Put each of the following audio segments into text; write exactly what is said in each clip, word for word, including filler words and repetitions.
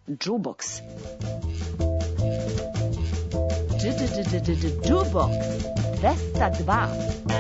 Jukebox. Jukebox dvesta dva.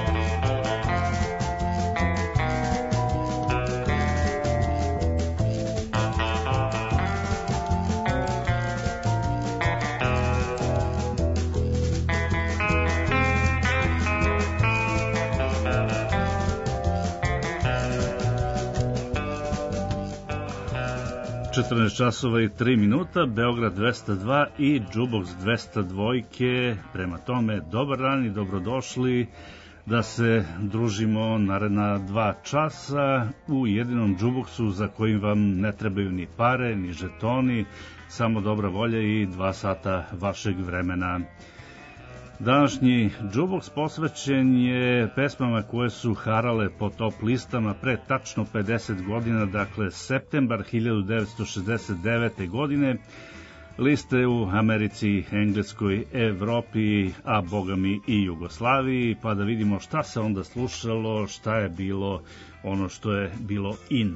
četrnaest časova i tri minuta, Beograd dvesta dva i Jukebox dvesta dva. Prema tome, dobar dan i dobrodošli da se družimo naredna dva časa u jedinom Jukeboxu za kojim vam ne trebaju ni pare, ni žetoni, samo dobra volja i dva sata vašeg vremena. Današnji Jukebox posvećen je pesmama koje su harale po top listama pre tačno pedeset godina, dakle septembar hiljadu devetsto šezdeset devete. godine, liste u Americi, Engleskoj, Evropi, a bogami i Jugoslaviji, pa da vidimo šta se onda slušalo, šta je bilo ono što je bilo in.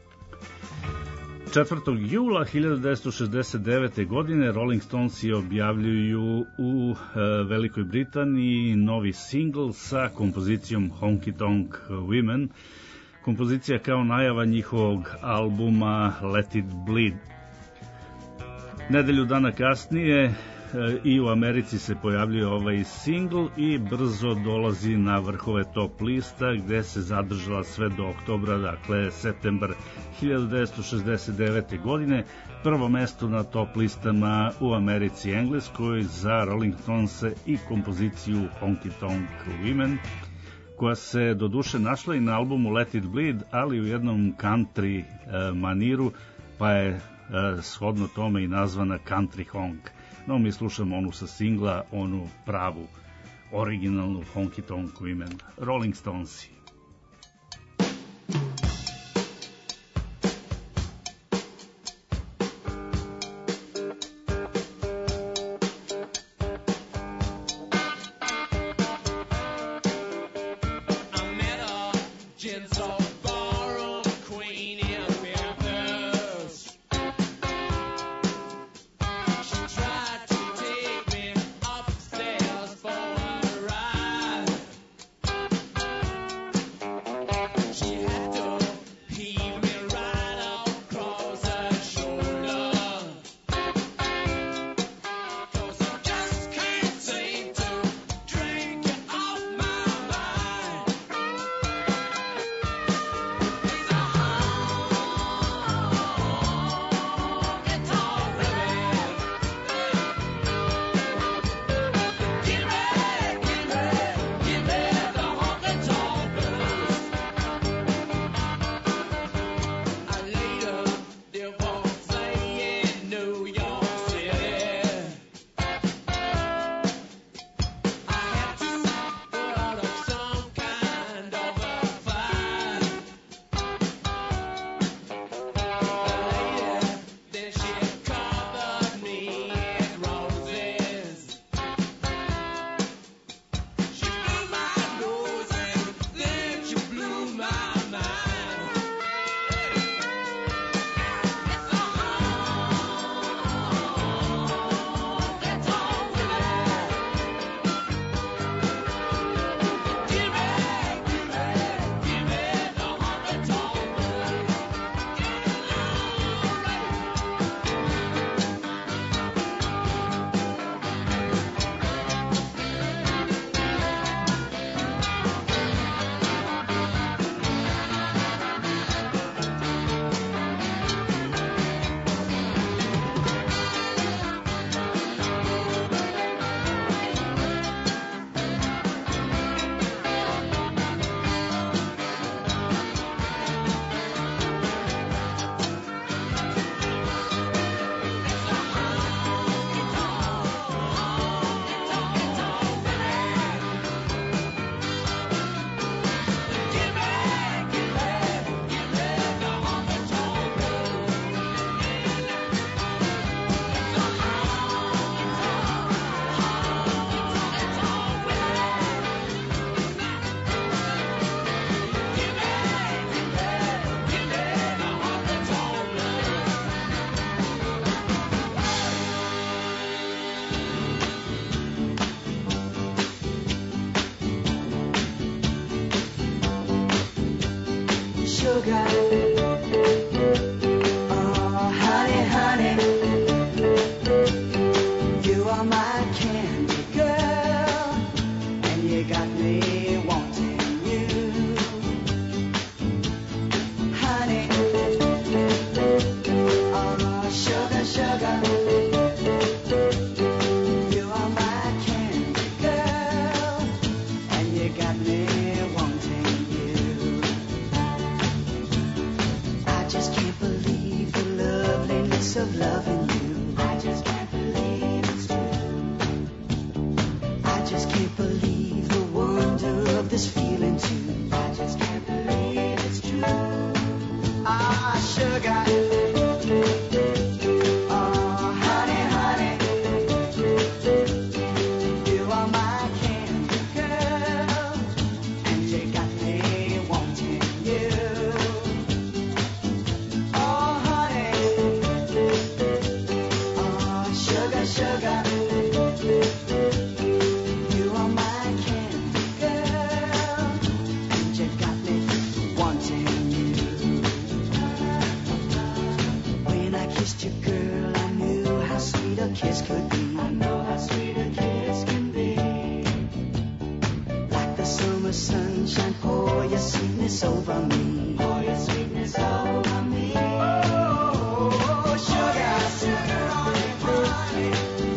četvrtog jula hiljadu devetsto šezdeset devete. godine Rolling Stonesi objavljuju u e, Velikoj Britaniji novi singl sa kompozicijom Honky Tonk Women. Kompozicija kao najava njihovog albuma Let It Bleed. Nedelju dana kasnije i u Americi se pojavljuje ovaj singl i brzo dolazi na vrhove top lista gde se zadržala sve do oktobra, dakle septembar hiljadu devetsto šezdeset devete. godine. Prvo mesto na top listama u Americi i Engleskoj za Rolling Stonese i kompoziciju Honky Tonk Women, koja se doduše našla i na albumu Let It Bleed, ali u jednom country e, maniru, pa je e, shodno tome i nazvana Country Honk. No, mi slušamo onu sa singla, onu pravu, originalnu Honky Tonk Women, Rolling Stonesi. Upstairs for a ride. sugar. Oh, honey, honey, you are my candy girl, and you got me wanting you. Honey, oh, sugar, sugar. Of loving you, I just can't believe it's true. I just can't believe the wonder of this feeling too. I just can't believe it's true. Ah, sugar. Oh, honey, honey, you are my candy girl, and you got me wanting you. Sugar, you are my candy girl, and you got me wanting you. When I kissed you, girl, I knew how sweet a kiss could be. I know how sweet a kiss can be. Like the summer sunshine, pour your sweetness over me. Pour your sweetness over me. Oh, sugar, sugar on me, honey.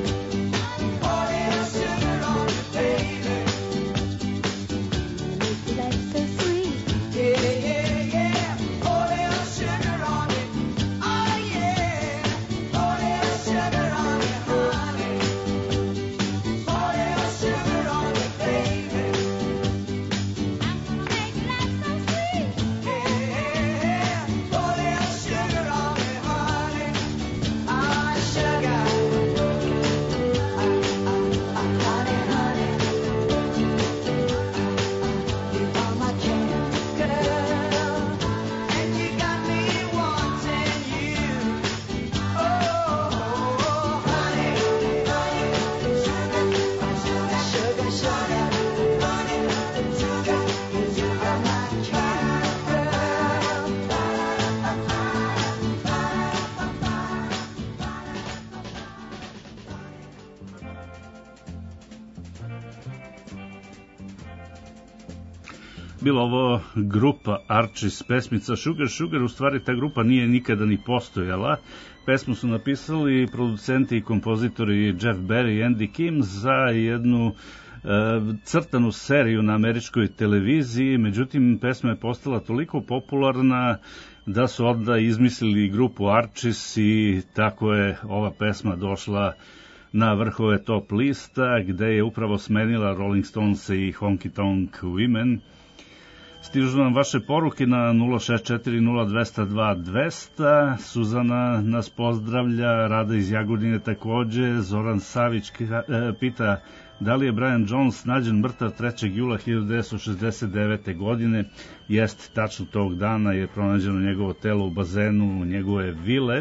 Bila ovo grupa Archies, pesmica Sugar Sugar, u stvari ta grupa nije nikada ni postojala. Pesmu su napisali producenti i kompozitori Jeff Berry i Andy Kim za jednu e, crtanu seriju na američkoj televiziji, međutim pesma je postala toliko popularna da su onda izmislili grupu Archies i tako je ova pesma došla na vrhove top lista, gde je upravo smenila Rolling Stones i Honky Tonk Women. Stižu nam vaše poruke na nula šest četiri nula dva nula dva dvesta. Suzana nas pozdravlja, Rada iz Jagodine takođe. Zoran Savić pita da li je Brian Jones nađen mrtav trećeg jula hiljadu devetsto šezdeset devete. godine. Jest, tačno tog dana je pronađeno njegovo telo u bazenu njegove vile.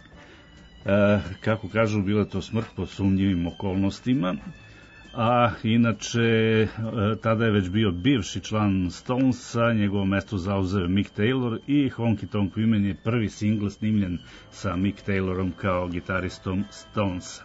E, kako kažu, bila je to smrt po sumnjivim okolnostima. A inače, tada je već bio bivši član Stonesa, njegovo mesto zauzeo Mick Taylor i Honky Tonk Women je prvi singl snimljen sa Mick Taylorom kao gitaristom Stonesa.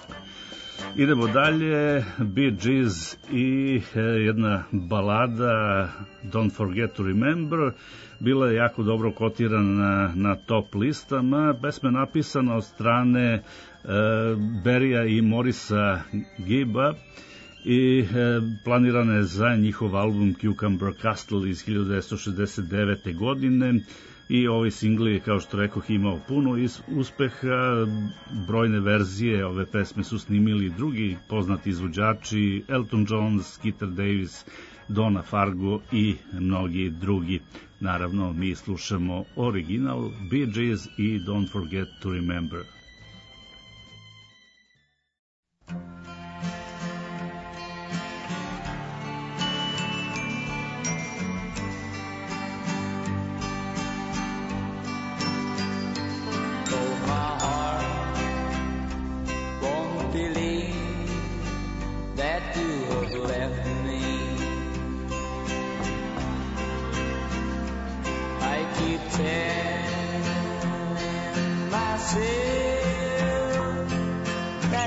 Idemo dalje, Bee Gees i jedna balada Don't Forget to Remember, bila je jako dobro kotirana na, na top listama. Pesma je napisana od strane e, Berrya i Morrisa Gibba i e, planirana je za njihov album Cucumber Castle iz hiljadu devetsto šezdeset devete. godine i ovaj singl je, kao što rekoh, imao puno uspeha. Brojne verzije ove pesme su snimili drugi poznati izvođači, Elton John, Skeeter Davis, Donna Fargo i mnogi drugi. Naravno, mi slušamo original Bee Gees i Don't Forget to Remember. I keep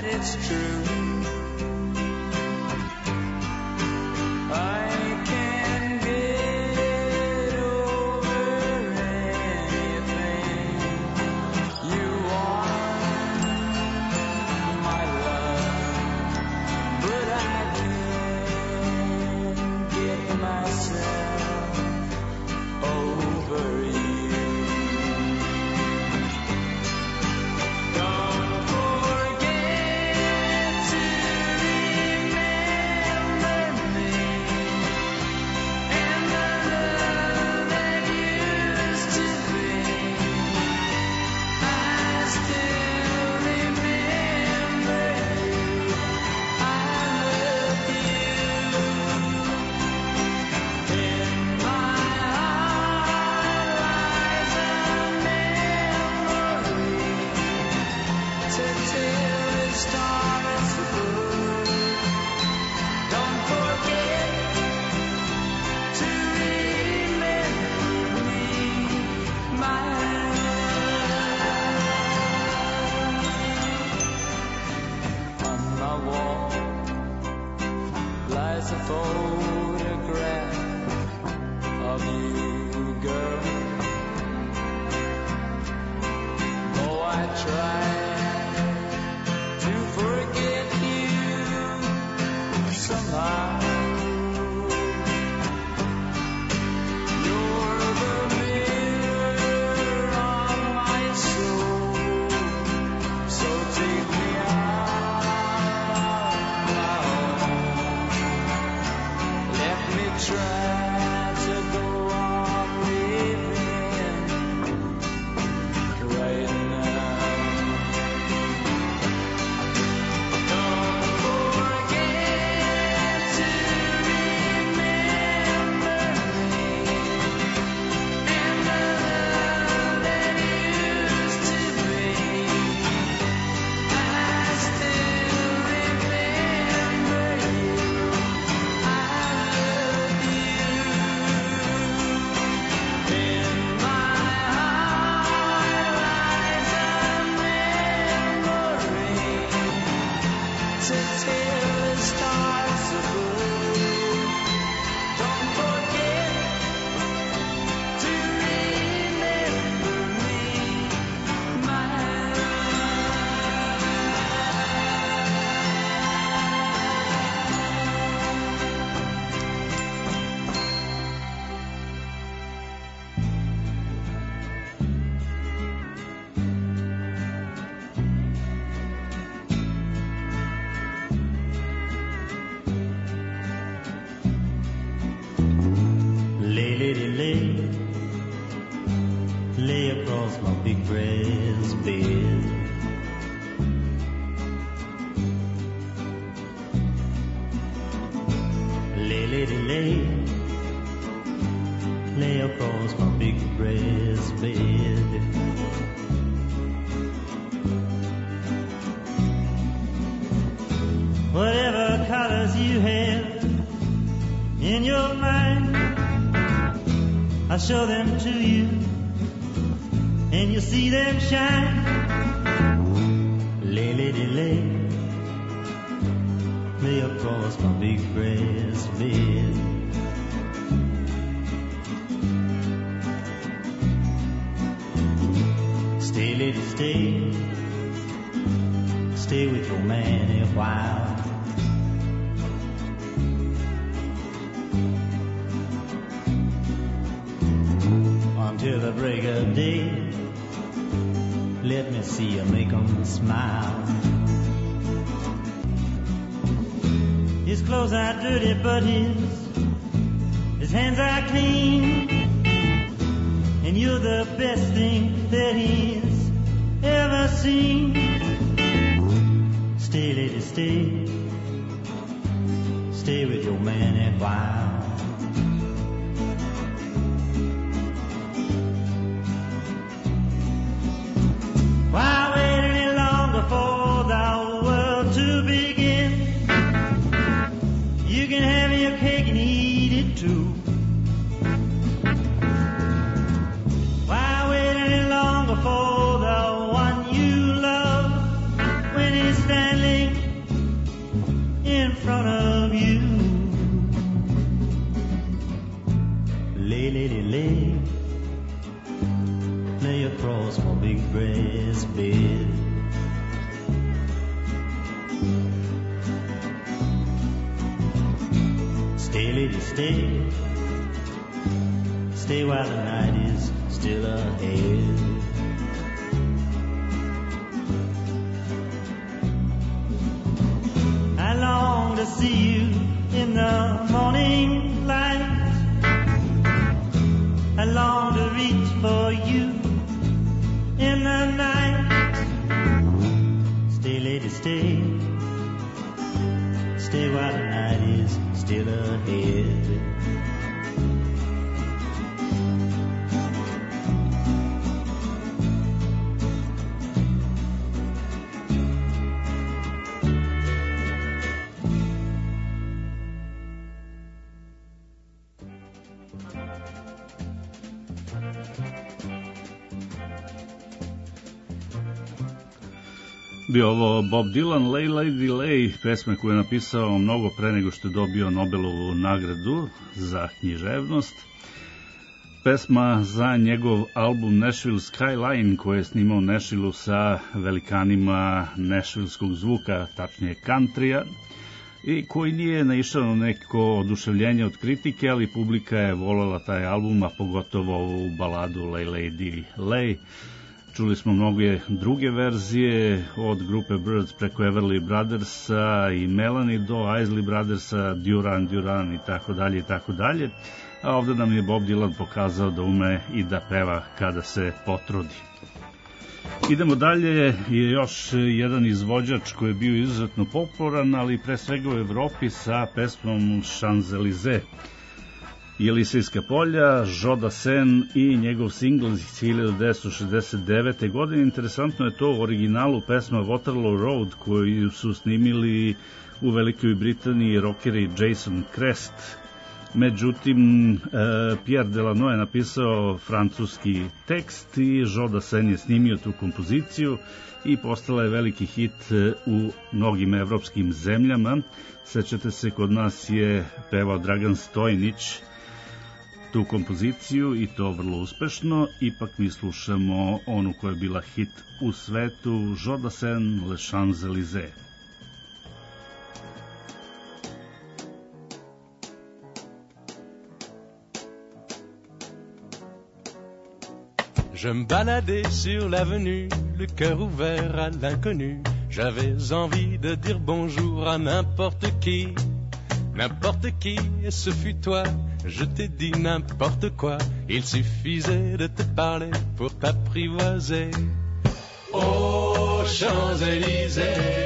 that it's true. I can get over anything you want, my love, but I can't get myself over you. Don't forget to remember me and the love that used to be. I still remember you. I love you. In my heart lies a memory to tell the stars above. Don't forget to remember me, my love. On my wall lies a photograph of you, girl. Though I try to forget you somehow, you're the mirror on my soul. So take me out my own. Let me try to go on living right now. Don't forget to remember me and the love that used to be. I still remember you. I love you. In my heart lies a memory to tell the stars above. Don't forget to remember me, my Lay, lady, lay, lay across my big brass bed. Lay, lady, lay, lay across my big brass bed. Whatever colors you have in your mind, I'll show them to you, and you'll see them shine. Lay, lady, lay, lay across my big brass bed. Stay, lady, stay, stay with your man a while. Until the break of day, let me see you make 'em smile. His clothes are dirty, but his his hands are clean, and you're the best thing that he's ever seen. Stay, lady, stay, stay with your man a while. Why wait any longer for the world to begin? You can have your cake and eat it too. Why wait any longer for the one you love when he's standing stay. Stay while the night is still ahead. I long to see you in the morning light. I long to reach for you in the night. Stay, lady, stay. Stay while the night is still ahead. Bio ovo Bob Dylan, Lay Lady Lay, pesma koju je napisao mnogo pre nego što je dobio Nobelovu nagradu za književnost. Pesma za njegov album Nashville Skyline, koji je snimao u Nashvilleu sa velikanima nashvilleskog zvuka, tačnije countrya, i koji nije naišao na neko oduševljenje od kritike, ali publika je voljela taj album, a pogotovo ovu baladu Lay Lady Lay. Čuli smo mnoge druge verzije, od grupe Birds preko Everly Brothersa i Melanie do Isley Brothersa, Duran Duran i tako dalje i tako dalje. A ovde nam je Bob Dylan pokazao da ume i da peva kada se potrudi. Idemo dalje, je još jedan izvođač koji je bio izuzetno popularan, ali pre svega u Evropi sa pesmom Champs-Élysées. Jelisejska polja, Joe Dassin i njegov singl iz hiljadu devetsto šezdeset devete. godine. Interesantno je to u originalu pesma Waterloo Road koju su snimili u Velikoj Britaniji rockeri Jason Crest. Međutim, Pierre Delano je napisao francuski tekst i Joe Dassin je snimio tu kompoziciju i postala je veliki hit u mnogim evropskim zemljama. Sećate se, kod nas je pevao Dragan Stojnić tu kompoziciju i to vrlo uspešno. Ipak mi slušamo onu koja je bila hit u svetu, Joe Dassin, Les Champs-Élysées. Je me baladais sur l'avenue, le cœur ouvert à l'inconnu. J'avais envie de dire bonjour à n'importe qui, n'importe qui, et ce fut toi. Je t'ai dit n'importe quoi, il suffisait de te parler pour t'apprivoiser. Aux Champs-Élysées,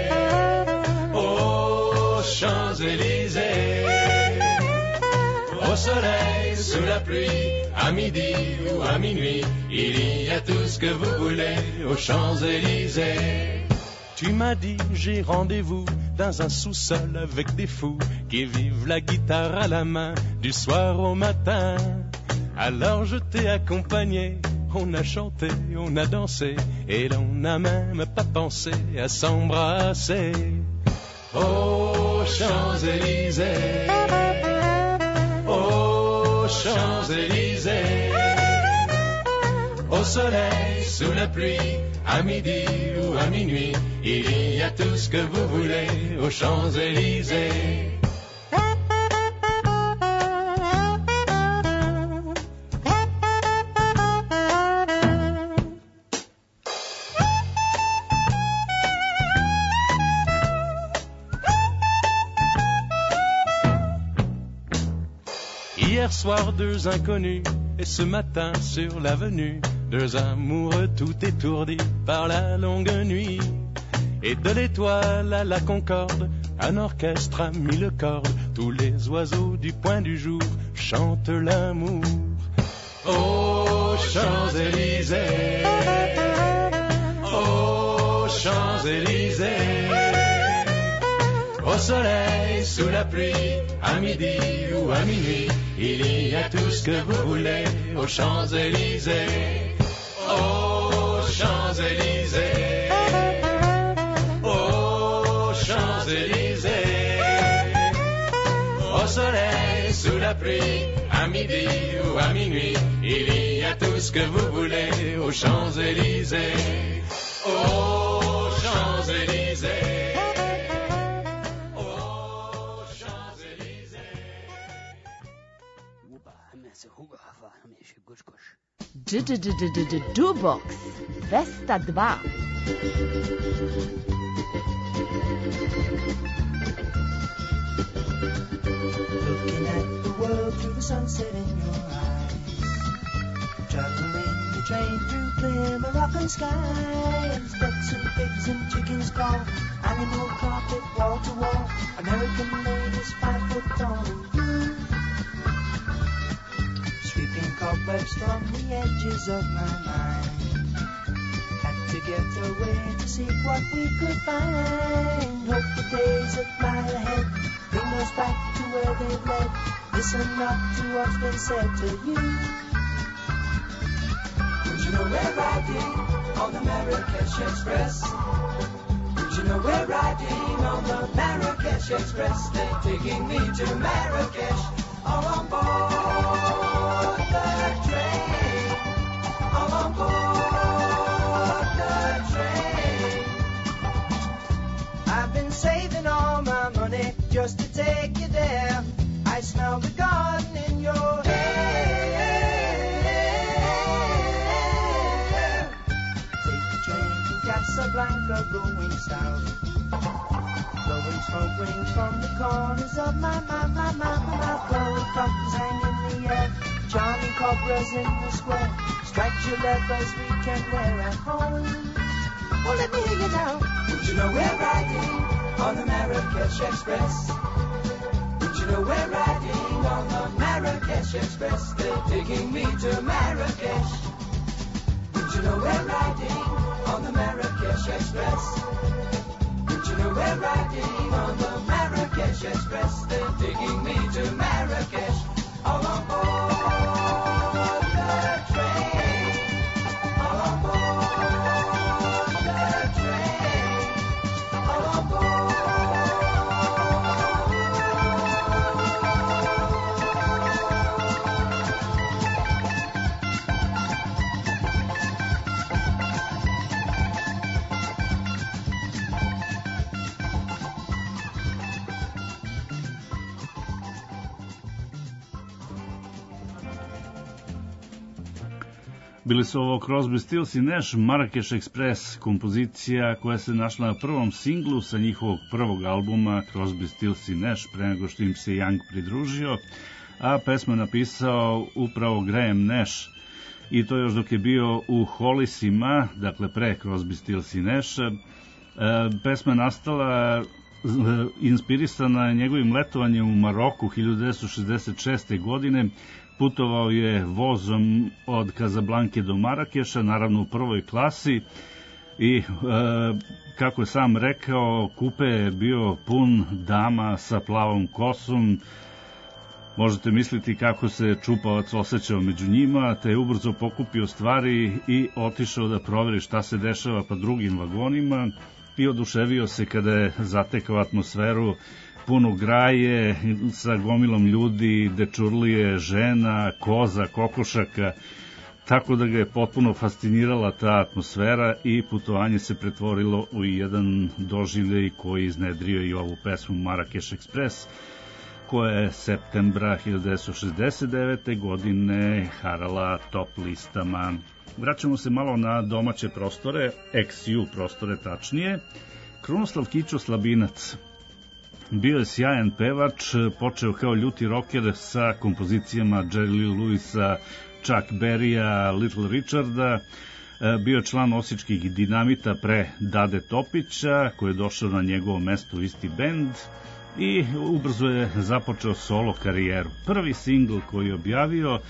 aux Champs-Élysées, au soleil, sous la pluie, à midi ou à minuit, il y a tout ce que vous voulez aux Champs-Élysées. Tu m'as dit j'ai rendez-vous dans un sous-sol avec des fous qui vivent la guitare à la main du soir au matin. Alors je t'ai accompagné, on a chanté, on a dansé et l'on n'a même pas pensé à s'embrasser. Aux Champs-Élysées, aux Champs-Élysées, au soleil, sous la pluie, à midi ou à minuit, il y a tout ce que vous voulez aux Champs-Élysées. Hier soir, deux inconnus, et ce matin sur l'avenue, deux amoureux tout étourdis par la longue nuit. Et de l'étoile à la concorde, un orchestre a mis le cordes. Tous les oiseaux du point du jour chantent l'amour. Aux Champs-Élysées, aux Champs-Élysées, au soleil, sous la pluie, à midi ou à minuit, il y a tout ce que vous voulez aux Champs-Élysées. Aux Champs-Élysées, aux Champs-Élysées, au soleil, sous la pluie, à midi ou à minuit, il y a tout ce que vous voulez aux Champs-Élysées. Aux Champs-Élysées, aux Champs-Élysées. Jukebox dvesta dva. Looking at the world through the sunset in your eyes, traveling the train through clear Moroccan skies, ducks and pigs and chickens call, animal carpet wall to wall, American ladies five foot tall, sweeping cobwebs from the edges of my mind. Had to get away to seek what we could find. Hope the days that lie ahead bring us back to where they've led. Listen not to what's been said to you. Would you know we're riding on the Marrakesh Express? Would you know we're riding on the Marrakesh Express? They're taking me to Marrakesh, all on board the train, all on board the train. I've been saving all my money just to take you there. I smell the garden in your hair. Take the train from Casablanca going south, blowing smoke rings from the corners of my, my, my, my, my mouth. Blowing cockles hang in the air, charming cobras in the square. Strike your leathers we can wear at home. Well, let me hear you now. Would you know we're riding on the Marrakesh Express? Would you know we're riding on the Marrakesh Express? They're taking me to Marrakesh. Would you know we're riding on the Marrakesh Express? Would you know we're riding on the Marrakesh Express? They're taking me to Marrakesh, all on board the train, all on board the train, all on board. Bili su ovo Crosby, Stills i Nash, Marrakesh Express, kompozicija koja se našla na prvom singlu sa njihovog prvog albuma Crosby, Stills i Nash, pre nego što im se Young pridružio, a pesmu je napisao upravo Graham Nash, i to još dok je bio u Hollisima, dakle pre Crosby, Stills i Nash. E, pesma je nastala inspirisana njegovim letovanjem u Maroku hiljadu devetsto šezdeset šeste. godine. Putovao je vozom od Kazablanke do Marakeša, naravno u prvoj klasi, i e, kako je sam rekao, kupe je bio pun dama sa plavom kosom. Možete misliti kako se čupavac osjećao među njima, te je ubrzo pokupio stvari i otišao da proveri šta se dešava pa drugim vagonima i oduševio se kada je zatekao atmosferu punu graje sa gomilom ljudi, dečurlije, žena, koza, kokošaka, tako da ga je potpuno fascinirala ta atmosfera i putovanje se pretvorilo u jedan doživljaj koji iznedrio i ovu pesmu Marrakesh Express, koja je septembra hiljadu devetsto šezdeset devete. godine harala top listama. Vraćamo se malo na domaće prostore, ex ju prostore tačnije. Krunoslav Kićo Slabinac bio je sjajan pevač, počeo kao ljuti rocker sa kompozicijama Jerry Lee Lewisa, Chuck Berrya, Little Richarda. Bio je član Osječkih Dinamita pre Dade Topića, koji je došao na njegovo mesto u isti bend i ubrzo je započeo solo karijeru. Prvi singl koji je objavio,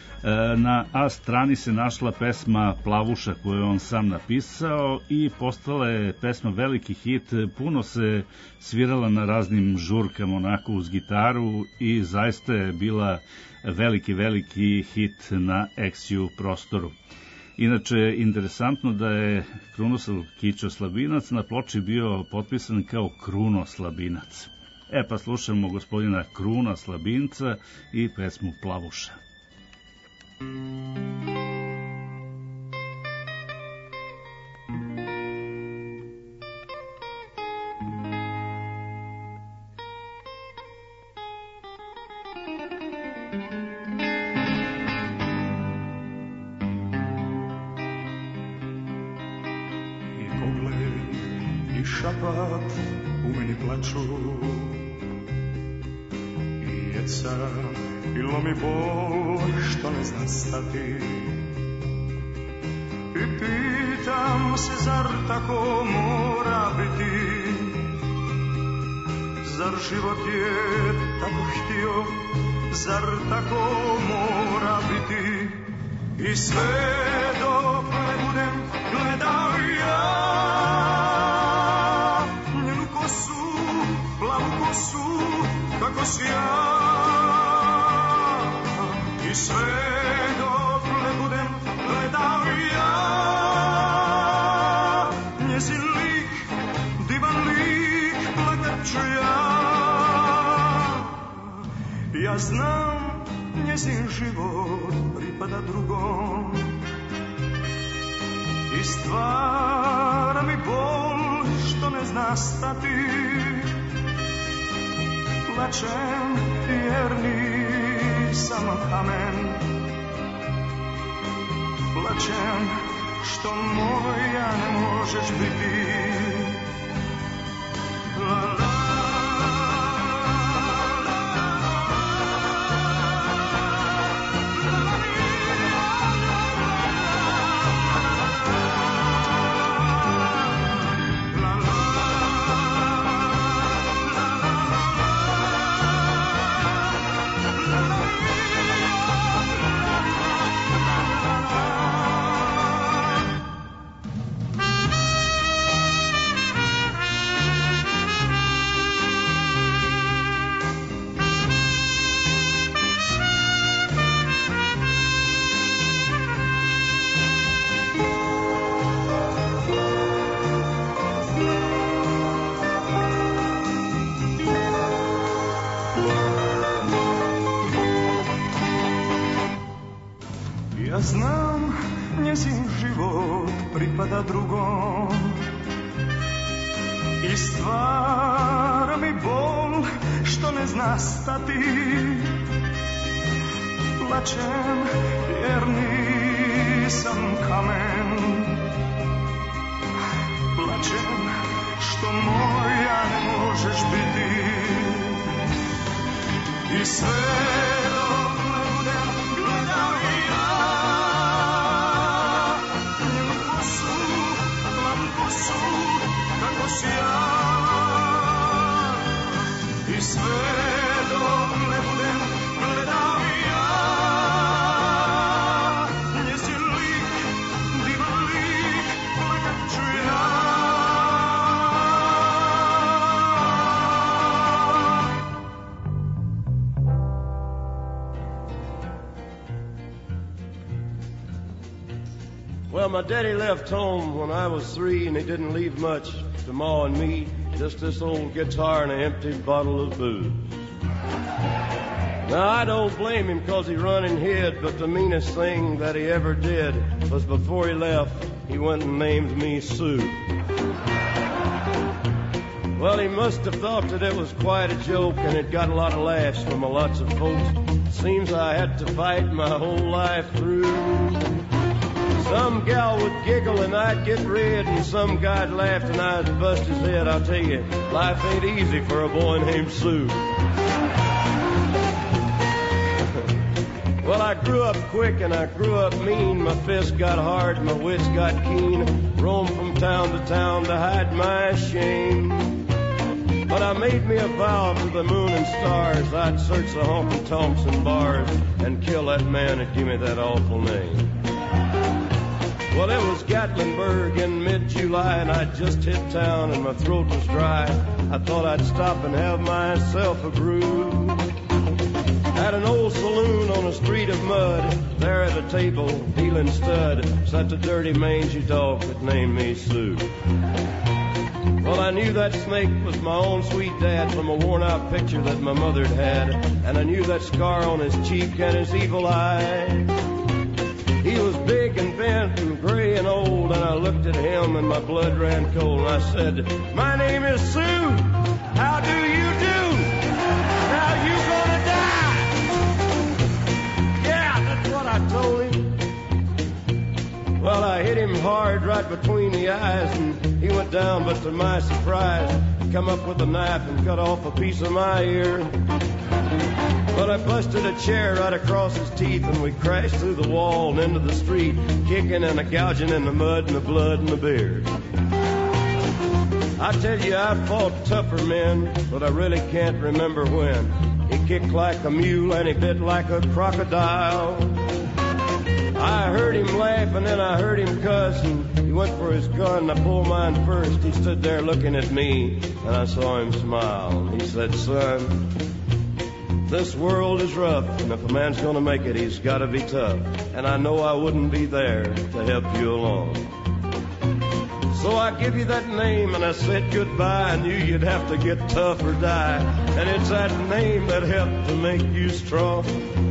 na A strani se našla pesma Plavuša koju je on sam napisao i postala je pesma veliki hit, puno se svirala na raznim žurkama onako uz gitaru i zaista je bila veliki, veliki hit na ex ju prostoru. Inače, interesantno da je Krunoslav Kićo Slabinac na ploči bio potpisan kao Kruno Slabinac. E pa slušamo gospodina Kruna Slabinca i pesmu Plavuša. Jedini šapat u meni plaču i jeca i lomi bol što ne zna stati. I pitam se zar tako mora biti, zar život je tako htio, zar tako mora biti. I sve dok ne budem gledao ja njenu kosu, plavu kosu, kako si ja. I sve dok ne budem gledao ja njezin lik, divan lik, plakat ću ja. Ja znam njezin život pripada drugom i stvara mi bol što ne zna stati. Plačem jer nisam kamen, plačem što moja ne možeš biti. La, la. Ja znam njezin život pripada drugom i stvara mi bol što ne zna stati. Plačem jer nisam kamen, plačem što moja ne možeš biti. I sve dok ne budem gledao ja njenu kosu, plavu kosu, kako si ja. I sve dok ne budem gledao ja njezin lik, divan lik, plakat ću ja. Well, my daddy left home when I was three, and he didn't leave much to Ma and me, just this old guitar and an empty bottle of booze. Now, I don't blame him because he run and hid, but the meanest thing that he ever did was before he left, he went and named me Sue. Well, he must have thought that it was quite a joke, and it got a lot of laughs from lots of folks. Seems I had to fight my whole life through. Some gal would giggle and I'd get red, and some guy'd laugh and I'd bust his head. I'll tell you, life ain't easy for a boy named Sue. Well, I grew up quick and I grew up mean. My fists got hard, my wits got keen. Roamed from town to town to hide my shame. But I made me a vow to the moon and stars, I'd search the honky-tonks and bars and kill that man that gave me that awful name. Well, it was Gatlinburg in mid-July, and I'd just hit town and my throat was dry. I thought I'd stop and have myself a brew. At an old saloon on a street of mud, there at a table, dealing stud, sat a dirty mangy dog that named me Sue. Well, I knew that snake was my own sweet dad from a worn-out picture that my mother'd had, and I knew that scar on his cheek and his evil eye. He was big and bent and gray and old, and I looked at him and my blood ran cold, and I said, "My name is Sue. How do you do? Now you gonna die?" Yeah, that's what I told him. Well, I hit him hard right between the eyes, and he went down, but to my surprise, he come up with a knife and cut off a piece of my ear. But I busted a chair right across his teeth, and we crashed through the wall and into the street, kicking and a gouging in the mud and the blood and the beer. I tell you, I fought tougher men, but I really can't remember when. He kicked like a mule and he bit like a crocodile. I heard him laugh and then I heard him cuss, and he went for his gun and I pulled mine first. He stood there looking at me and I saw him smile. He said, son, this world is rough, and if a man's gonna make it, he's gotta be tough. And I know I wouldn't be there to help you along. So I give you that name and I said goodbye. I knew you'd have to get tough or die, and it's that name that helped to make you strong.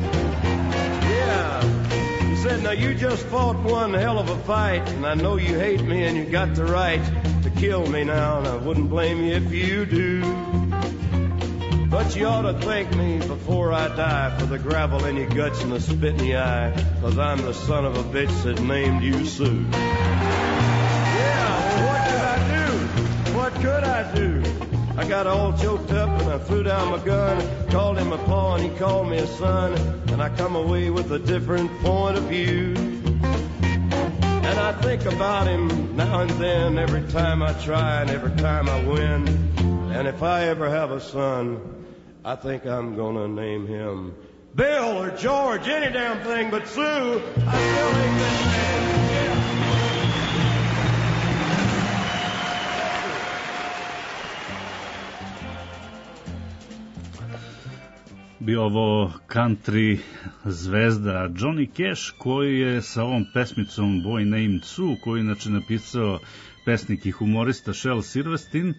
Yeah, he said, now you just fought one hell of a fight, and I know you hate me and you got the right to kill me now, and I wouldn't blame you if you do. But you ought to thank me before I die for the gravel in your guts and the spit in your eye, 'cause I'm the son of a bitch that named you Sue. What could I do? I got all choked up and I threw down my gun, called him a paw and he called me a son, and I come away with a different point of view. And I think about him now and then, every time I try and every time I win. And if I ever have a son, I think I'm gonna name him Bill or George, any damn thing but Sue. I still ain't that man. Yeah. Bio ovo country zvezda Johnny Cash, koji je sa ovom pesmicom Boy Named Sue, koji je inače napisao pesnik i humorista Shel Silverstein,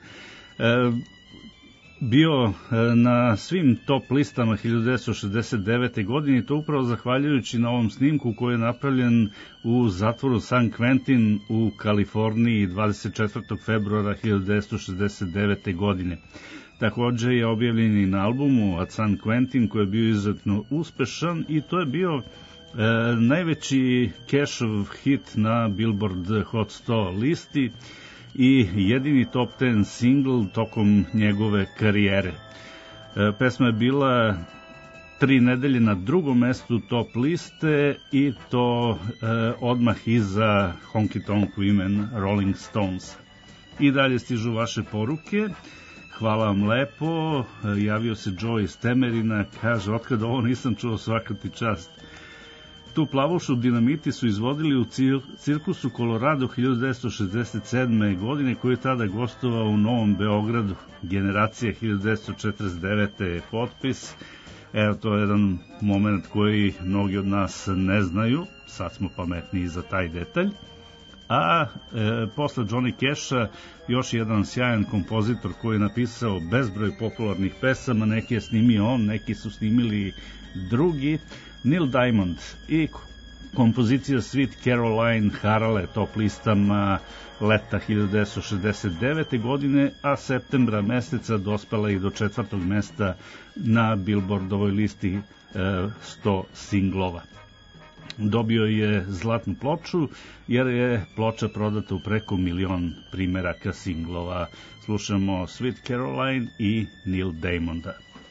bio na svim top listama hiljadu devetsto šezdeset devete. godine, i to upravo zahvaljujući na ovom snimku koji je napravljen u zatvoru San Quentin u Kaliforniji dvadeset četvrtog februara hiljadu devetsto šezdeset devete. godine. Takođe je objavljen i na albumu At San Quentin, koji je bio izuzetno uspešan, i to je bio e, najveći Cashov hit na Billboard Hot sto listi i jedini top deset single tokom njegove karijere. E, pesma je bila tri nedelje na drugom mestu top liste, i to e, odmah iza Honky Tonk Women Rolling Stones. I dalje stižu vaše poruke. Hvala vam lepo. Javio se Joe iz Temerina, kaže, otkad ovo nisam čuo, svaka ti čast. Tu plavušu Dinamiti su izvodili u cirkusu Colorado hiljadu devetsto šezdeset sedme. godine, koji je tada gostovao u Novom Beogradu. Generacija hiljadu devetsto četrdeset devete. je potpis. Evo, to je jedan moment koji mnogi od nas ne znaju, sad smo pametniji za taj detalj. A e, posle Johnny Casha još jedan sjajan kompozitor koji je napisao bezbroj popularnih pesama, neki je snimio on, neki su snimili drugi, Neil Diamond, i kompozicija Sweet Caroline harale top listama leta hiljadu devetsto šezdeset devete. godine, a septembra meseca dospela i do četvrtog mesta na Billboardovoj listi e, sto singlova. Dobio je zlatnu ploču jer je ploča prodata u preko milion primeraka singlova. Slušamo Sweet Caroline i Neil Diamonda.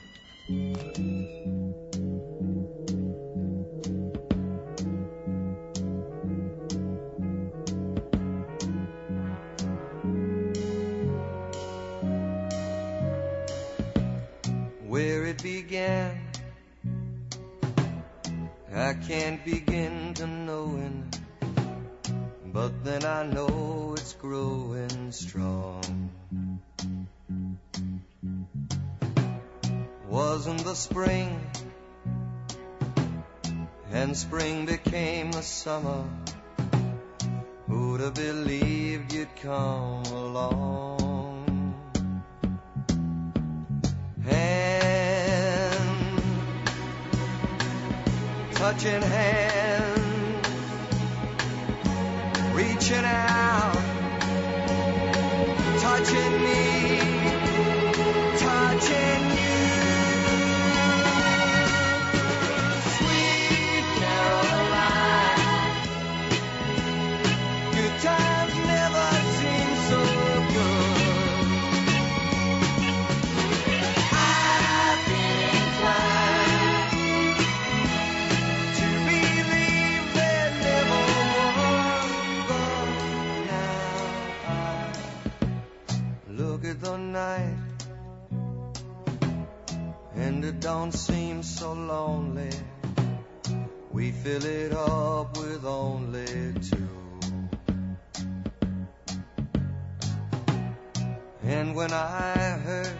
Where it began, I can't begin to knowing, but then I know it's growing strong. Wasn't the spring, and spring became the summer. Who'd have believed you'd come along? Hand touching hands, reaching out, touching me, touching you. Sweet Caroline, you look at the night, and it don't seem so lonely. We fill it up with only two. And when I hurt,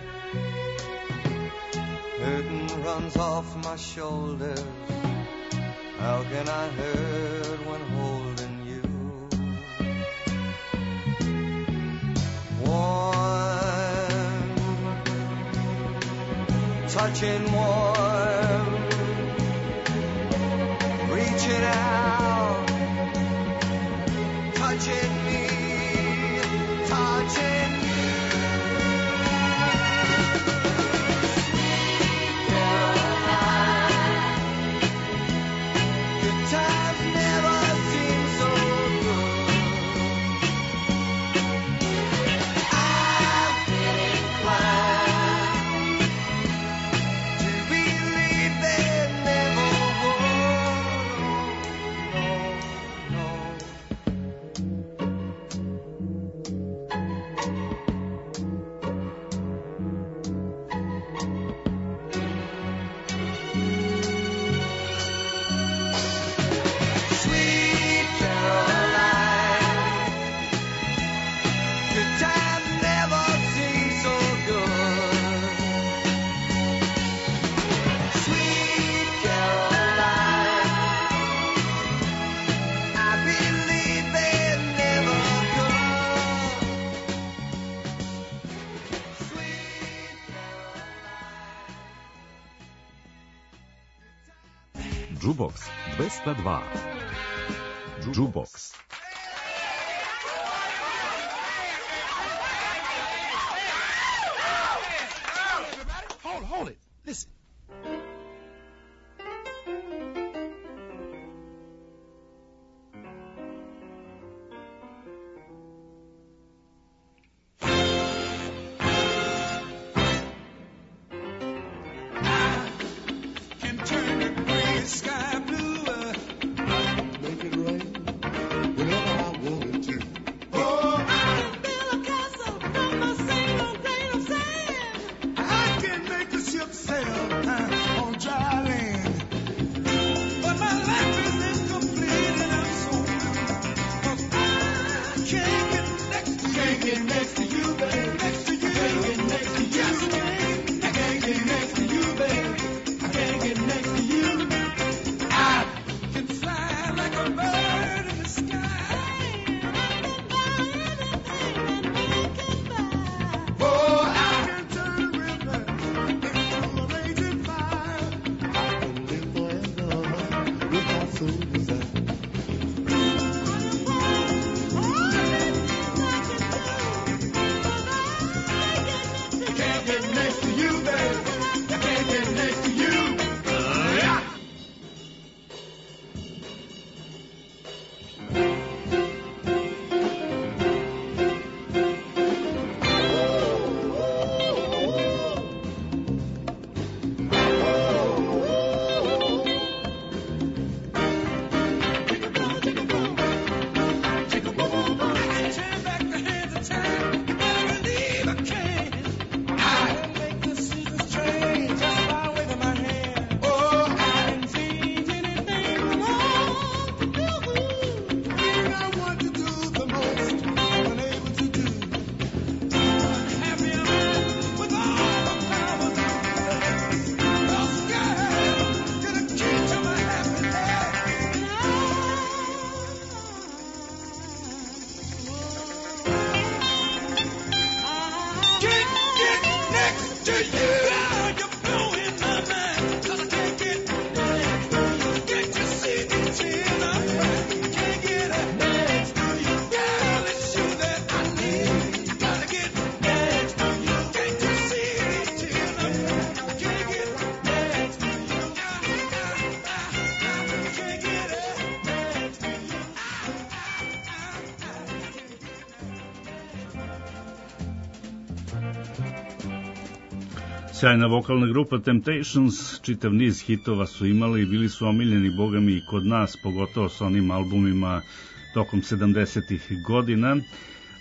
hurting runs off my shoulders. How can I hurt when holding you? Warm, touching warm, reaching out, touching me, touching you. Jukebox dvesta dva. Jukebox. Hold, hold it. Listen. Sjajna vokalna grupa Temptations, čitav niz hitova su imali i bili su omiljeni, boga mi, i kod nas, pogotovo s onim albumima tokom sedamdesetih godina.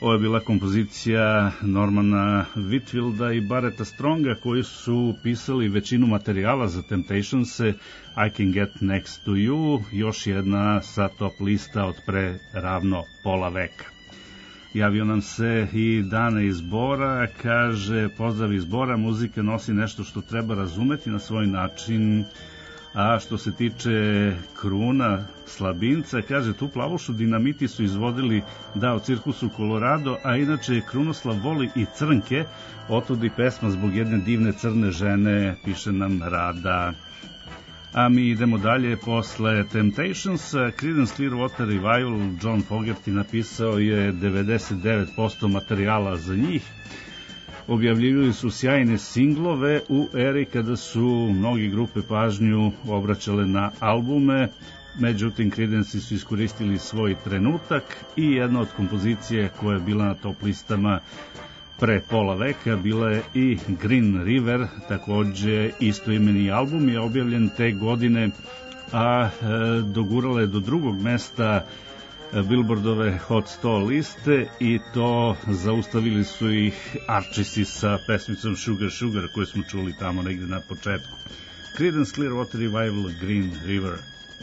Ovo je bila kompozicija Normana Whitfielda i Barretta Stronga, koji su pisali većinu materijala za Temptations-e, I Can Get Next to You, još jedna sa top lista od pre ravno pola veka. Javio nam se i Dane iz Bora, kaže: pozdrav iz Bora, muzika nosi nešto što treba razumeti na svoj način, a što se tiče Kruna Slabinca, kaže: tu plavušu Dinamiti su izvodili da u cirkusu Colorado, a inače Krunoslav voli i crnke, otud i pesma zbog jedne divne crne žene, piše nam Rada. A mi idemo dalje posle Temptations, Creedence Clearwater Revival, John Fogerty napisao je devedeset devet posto materijala za njih. Objavljivali su sjajne singlove u eri kada su mnogi grupe pažnju obraćale na albume, međutim Creedence su iskoristili svoj trenutak i jedna od kompozicije koja je bila na top listama pre pola veka bila je i Green River, takođe istoimeni album je objavljen te godine, a e, dogurala je do drugog mesta Billboardove Hot sto liste i to zaustavili su ih Archiesi sa pesmicom Sugar Sugar koju smo čuli tamo negde na početku. Creedence Clearwater Revival, Green River.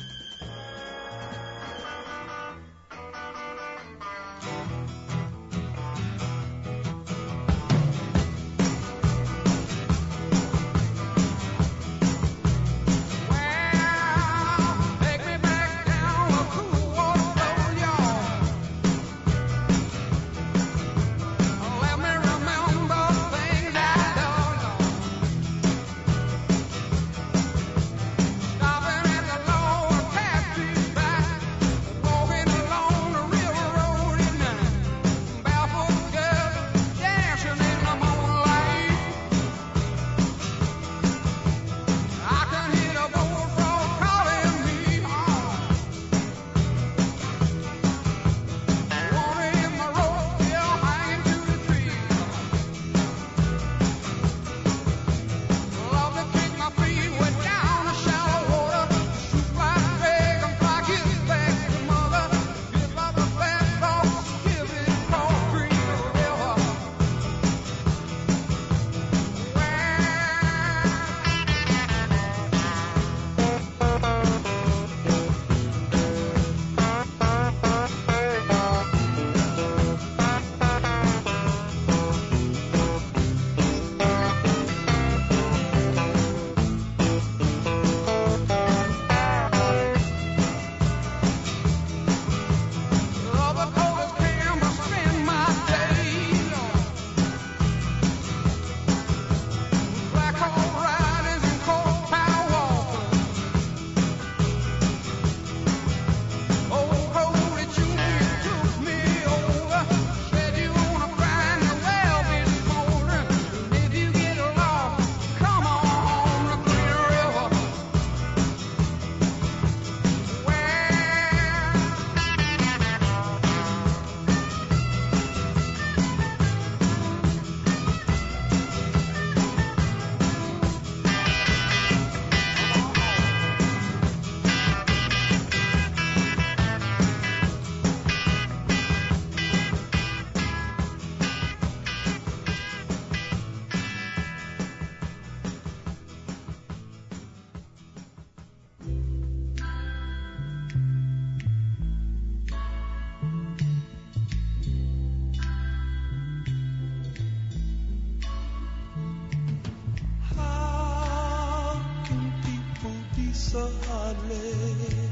so heartless?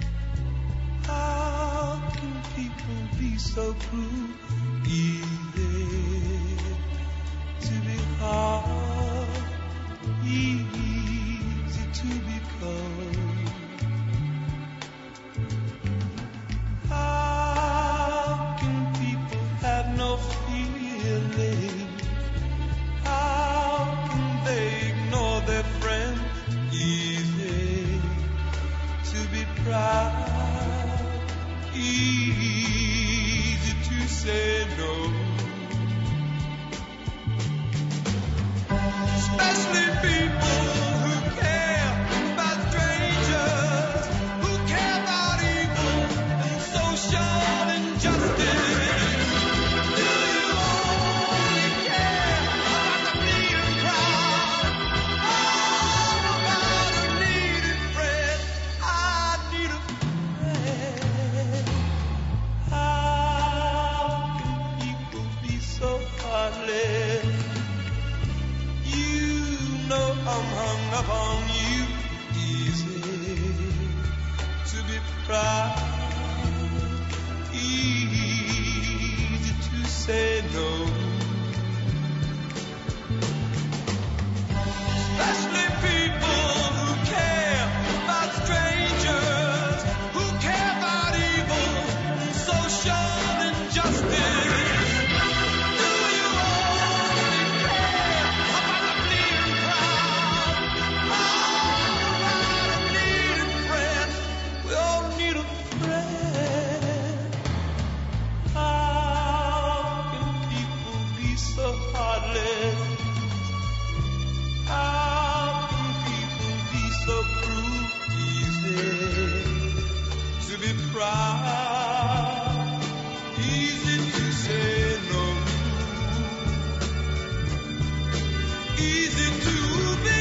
How can people be so cruel? Easy to be hard, easy to be cold. How can people have no feeling? How can they ignore their friends? Easy to be proud, easy to say no. heartless. You know I'm hung up on you, easy to be proud, easy to say no. Especially people who care about strangers, who care about evil and social injustice. Do you only care about the bleeding crowd? All about a needed friend. We all need a friend. How can people be so heartless? How can people be so cruel? Easy to be proud, easy to say no, easy to be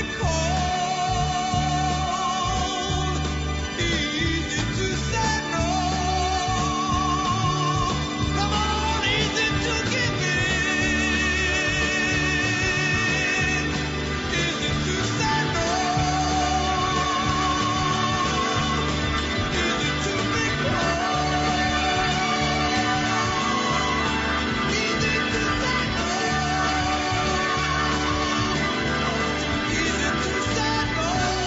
cold, easy to say no. Come on, easy to give in. Easy to say no. Easy to be cold. Easy to say no. Easy to say no.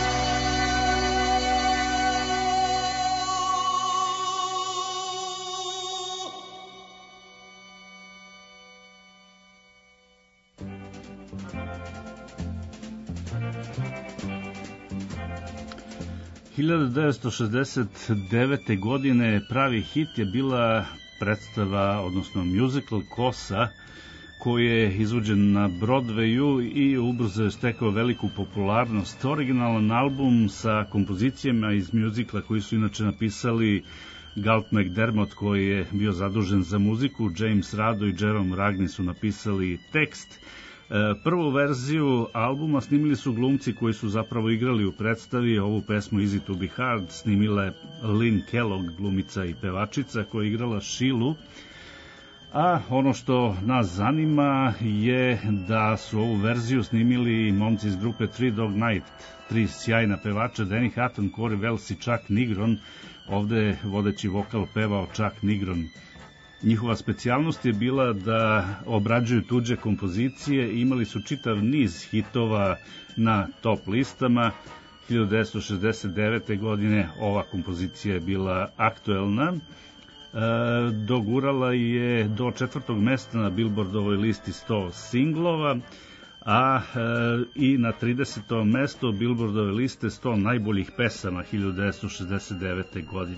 hiljadu devetsto šezdeset devete. godine pravi hit je bila predstava, odnosno musical Kosa, koji je izvođen na Broadwayu i ubrzo je stekao veliku popularnost. Originalan album sa kompozicijama iz muzikla koji su inače napisali Galt McDermott, koji je bio zadužen za muziku, James Rado i Jerome Ragni su napisali tekst. Prvu verziju albuma snimili su glumci koji su zapravo igrali u predstavi. Ovu pesmu Easy to be hard snimila je Lynn Kellogg, glumica i pevačica, koja je igrala Shilu. A ono što nas zanima je da su ovu verziju snimili momci iz grupe Three Dog Night, tri sjajna pevača, Danny Hutton, Corey Wells i Chuck Nigron. Ovde je vodeći vokal pevao Chuck Nigron. Njihova specijalnost je bila da obrađuju tuđe kompozicije i imali su čitav niz hitova na top listama. hiljadu devetsto šezdeset devete. godine ova kompozicija je bila aktuelna. E, dogurala je do četvrtog mesta na Billboardovoj listi sto singlova, a e, i na tridesetom mesto Billboardove liste sto najboljih pesama hiljadu devetsto šezdeset devete. godine.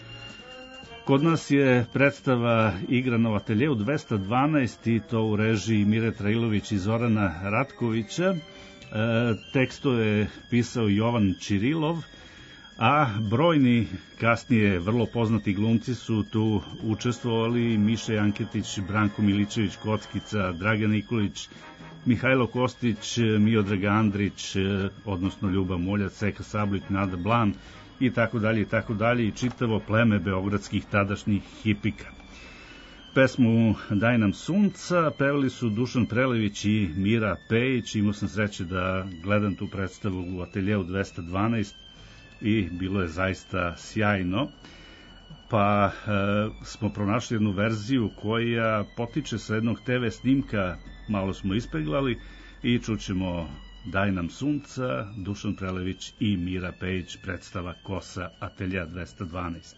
Kod nas je predstava igrana u ateljeu dvesta dvanaest i to u režiji Mire Trailović i Zorana Ratkovića. E, teksto je pisao Jovan Čirilov, a brojni kasnije vrlo poznati glumci su tu učestvovali: Miša Janketić, Branko Miličević Kockica, Dragan Nikolić, Mihajlo Kostić, Miodrag Andrić, odnosno Ljuba Moljac, Seka Sablik, Nada Blan i tako dalje i tako dalje i čitavo pleme beogradskih tadašnjih hipika. Pesmu Daj nam sunca pevali su Dušan Prelević i Mira Pejić. Imao sam sreće da gledam tu predstavu u ateljeu dvesta dvanaest i bilo je zaista sjajno. Pa e, smo pronašli jednu verziju koja potiče sa jednog te ve snimka, malo smo ispeglali i čućemo Daj nam sunca, Dušan Prelević i Mira Pejić, predstava Kosa, atelja dvesta dvanaest.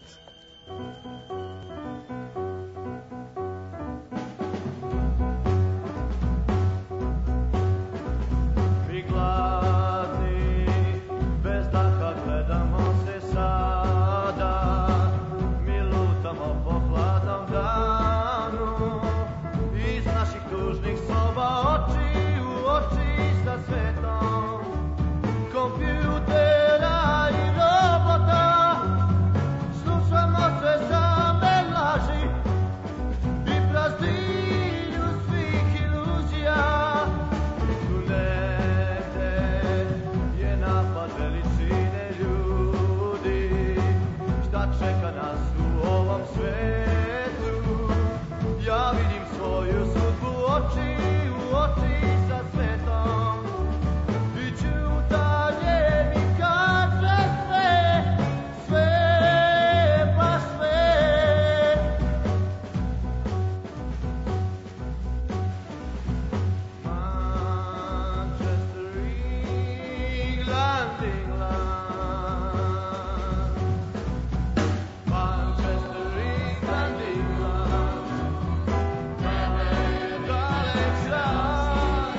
Mi gladni, bez daha gledamo se sada, mi lutamo po hladnom danu, iz naših tužnih soba oči u oči sa svetom kompjutera i robota, slušamo se same laži Manchester, England,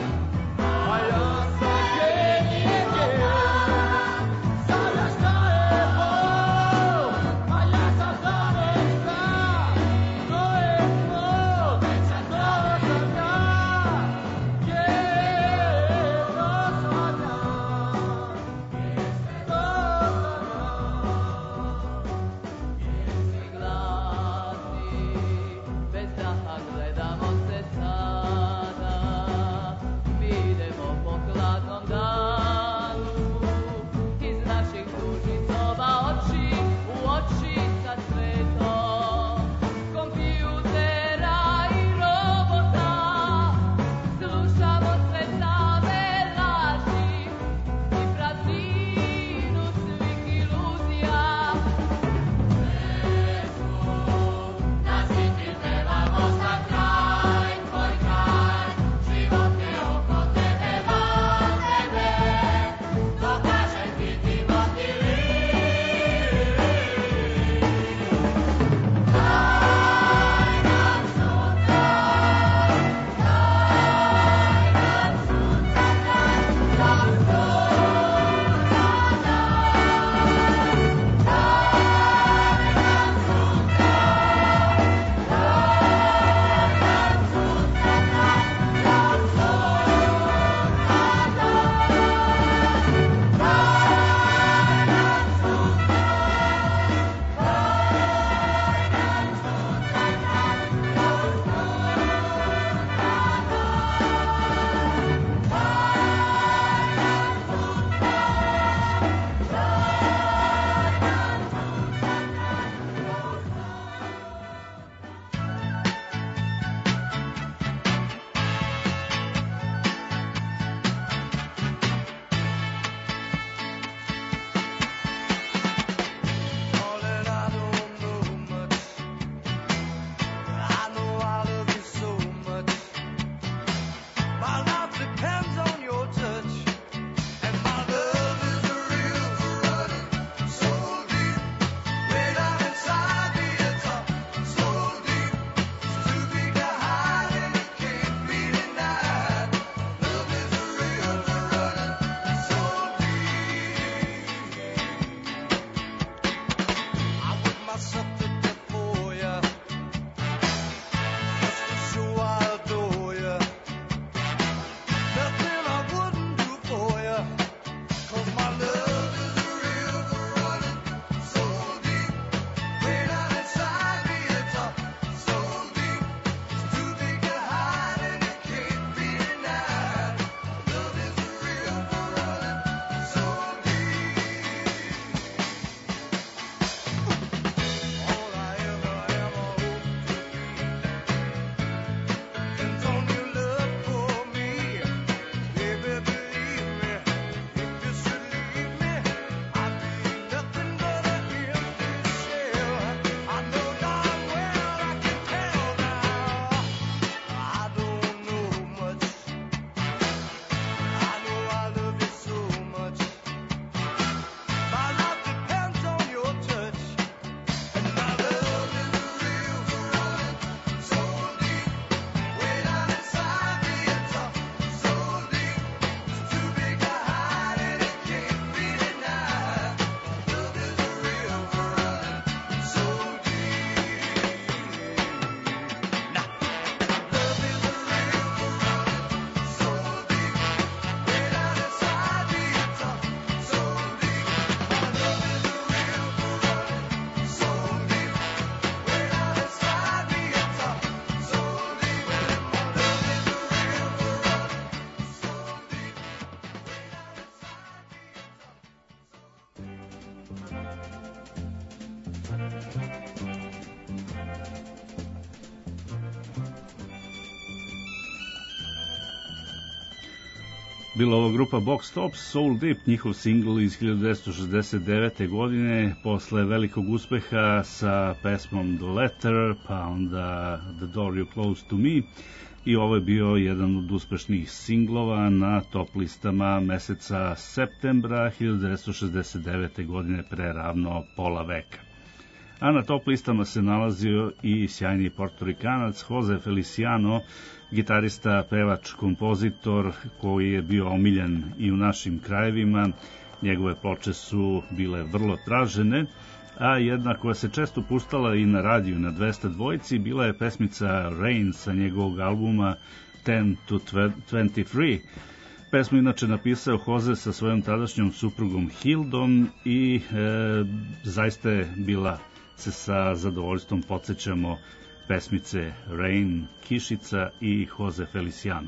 Bila ovo grupa Box Tops, Soul Deep, njihov singl iz hiljadu devetsto šezdeset devete. godine, posle velikog uspeha sa pesmom The Letter, pa onda The Door You Close to Me, i ovo je bio jedan od uspešnih singlova na top listama meseca septembra hiljadu devetsto šezdeset devete. godine, pre ravno pola veka. A na top listama se nalazio i sjajni portorikanac Jose Feliciano, gitarista, pevač, kompozitor koji je bio omiljen i u našim krajevima. Njegove ploče su bile vrlo tražene, a jedna koja se često puštala i na radiju na dvesta dvojici bila je pesmica Rain sa njegovog albuma ten to twenty three. Pesmu inače napisao Jose sa svojom tadašnjom suprugom Hildom i e, zaista je bila, se sa zadovoljstvom podsjećamo pesmice Rain, Kišica i Jose Feliciano.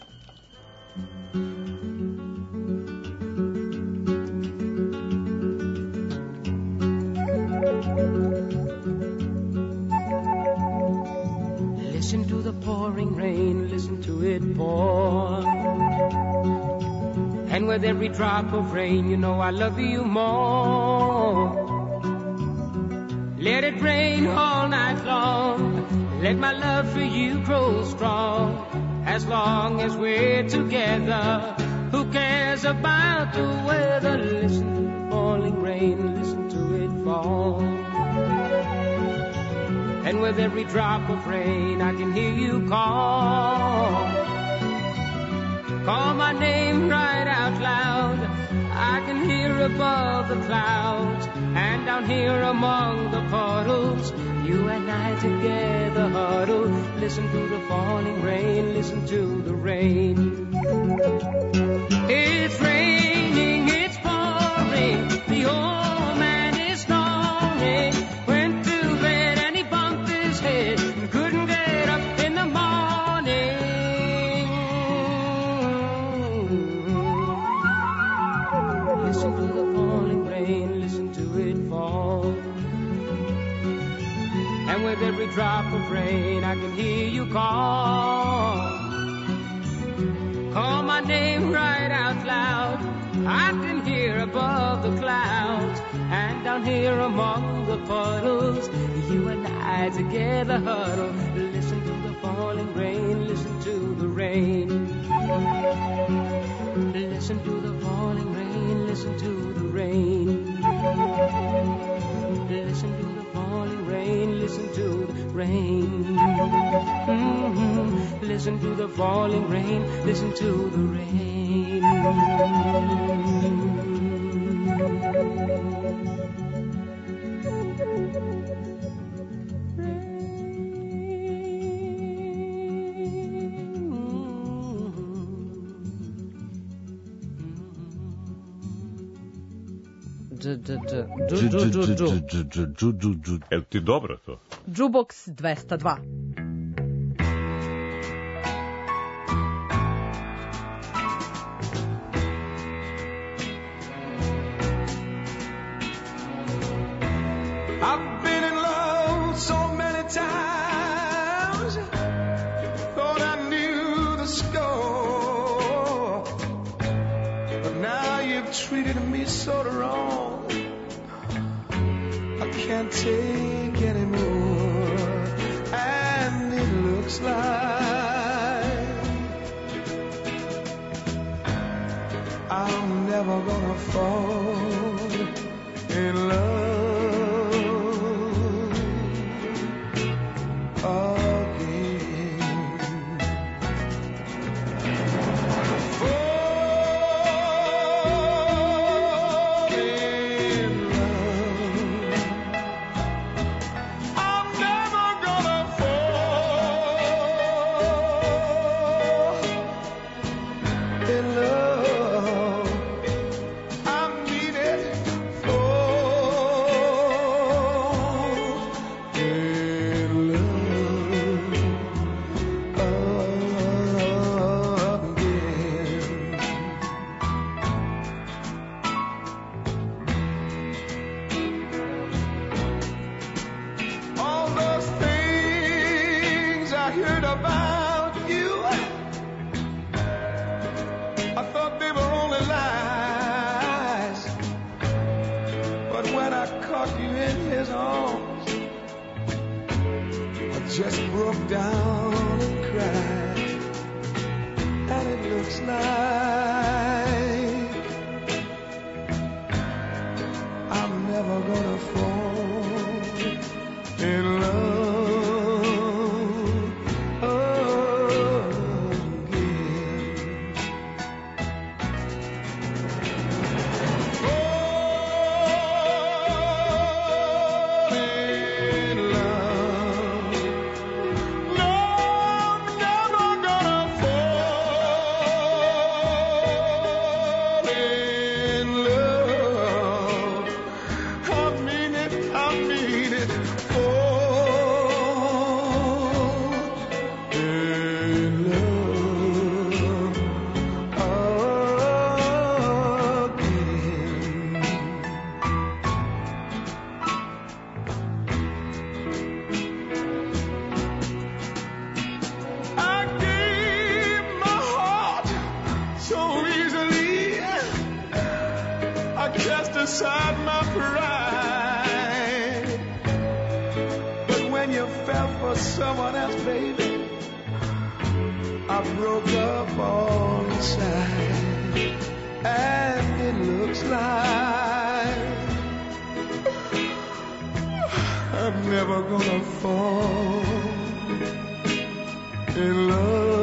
Listen to the pouring rain, listen to it pour. And with every drop of rain, you know I love you more. Let it rain all night long, let my love for you grow strong. As long as we're together, who cares about the weather? Listen to the falling rain, listen to it fall. And with every drop of rain, I can hear you call. Call my name right out loud, I can hear above the clouds. And down here among the puddles, you and I together huddle. Listen to the falling rain, listen to the rain. It's raining, it's pouring, the old man is snoring. Went to bed and he bumped his head and couldn't get up in the morning. Listen to the falling rain, listen to it fall. And with every drop of rain, I can hear you call. Call my name right out loud, I can hear above the clouds. And down here among the puddles, you and I together huddle. Listen to the falling rain, listen to the rain. Listen to the falling rain, listen to the rain. Listen to the falling rain, listen to the rain. Mm-hmm. Listen to the falling rain, listen to the rain. Jel ti dobro to? Jukebox dvesta dva. I've been in love so many times, thought I knew the score, but now you've treated me so wrong, I can't take anymore, and it looks like I'm never gonna fall in love I just broke down and cried, and it looks like I'm never gonna fall in love. Aside my pride, but when you fell for someone else, baby, I broke up all inside, and it looks like I'm never gonna fall in love.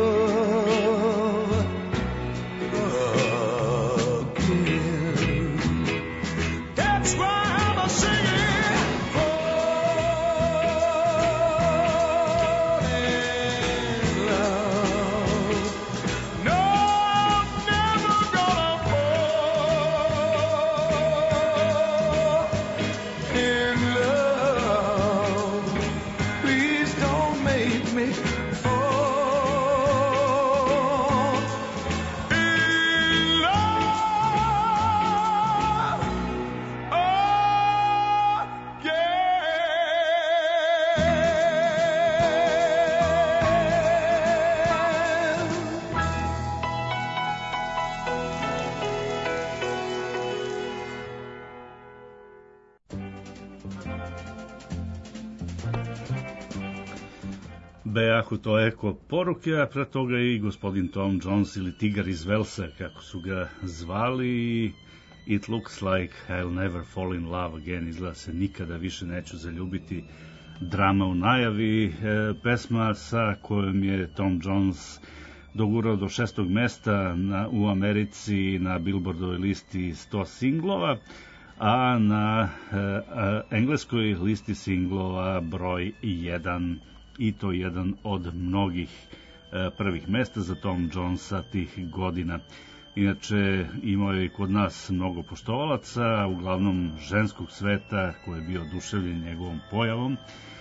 Bejahu to eko poruke, a pre toga i gospodin Tom Jones ili Tigar iz Velsa, kako su ga zvali. It looks like I'll never fall in love again, izgleda se nikada više neću zaljubiti. Drama u najavi, e, pesma sa kojom je Tom Jones dogurao do šestog mesta na, u Americi na Billboardovoj listi sto singlova, a na e, a, engleskoj listi singlova broj jedan, i to jedan od mnogih e, prvih mesta za Tom Jonesa tih godina. Inače, imao je i kod nas mnogo poštovalaca, uglavnom ženskog sveta, koji je bio oduševljen njegovom pojavom,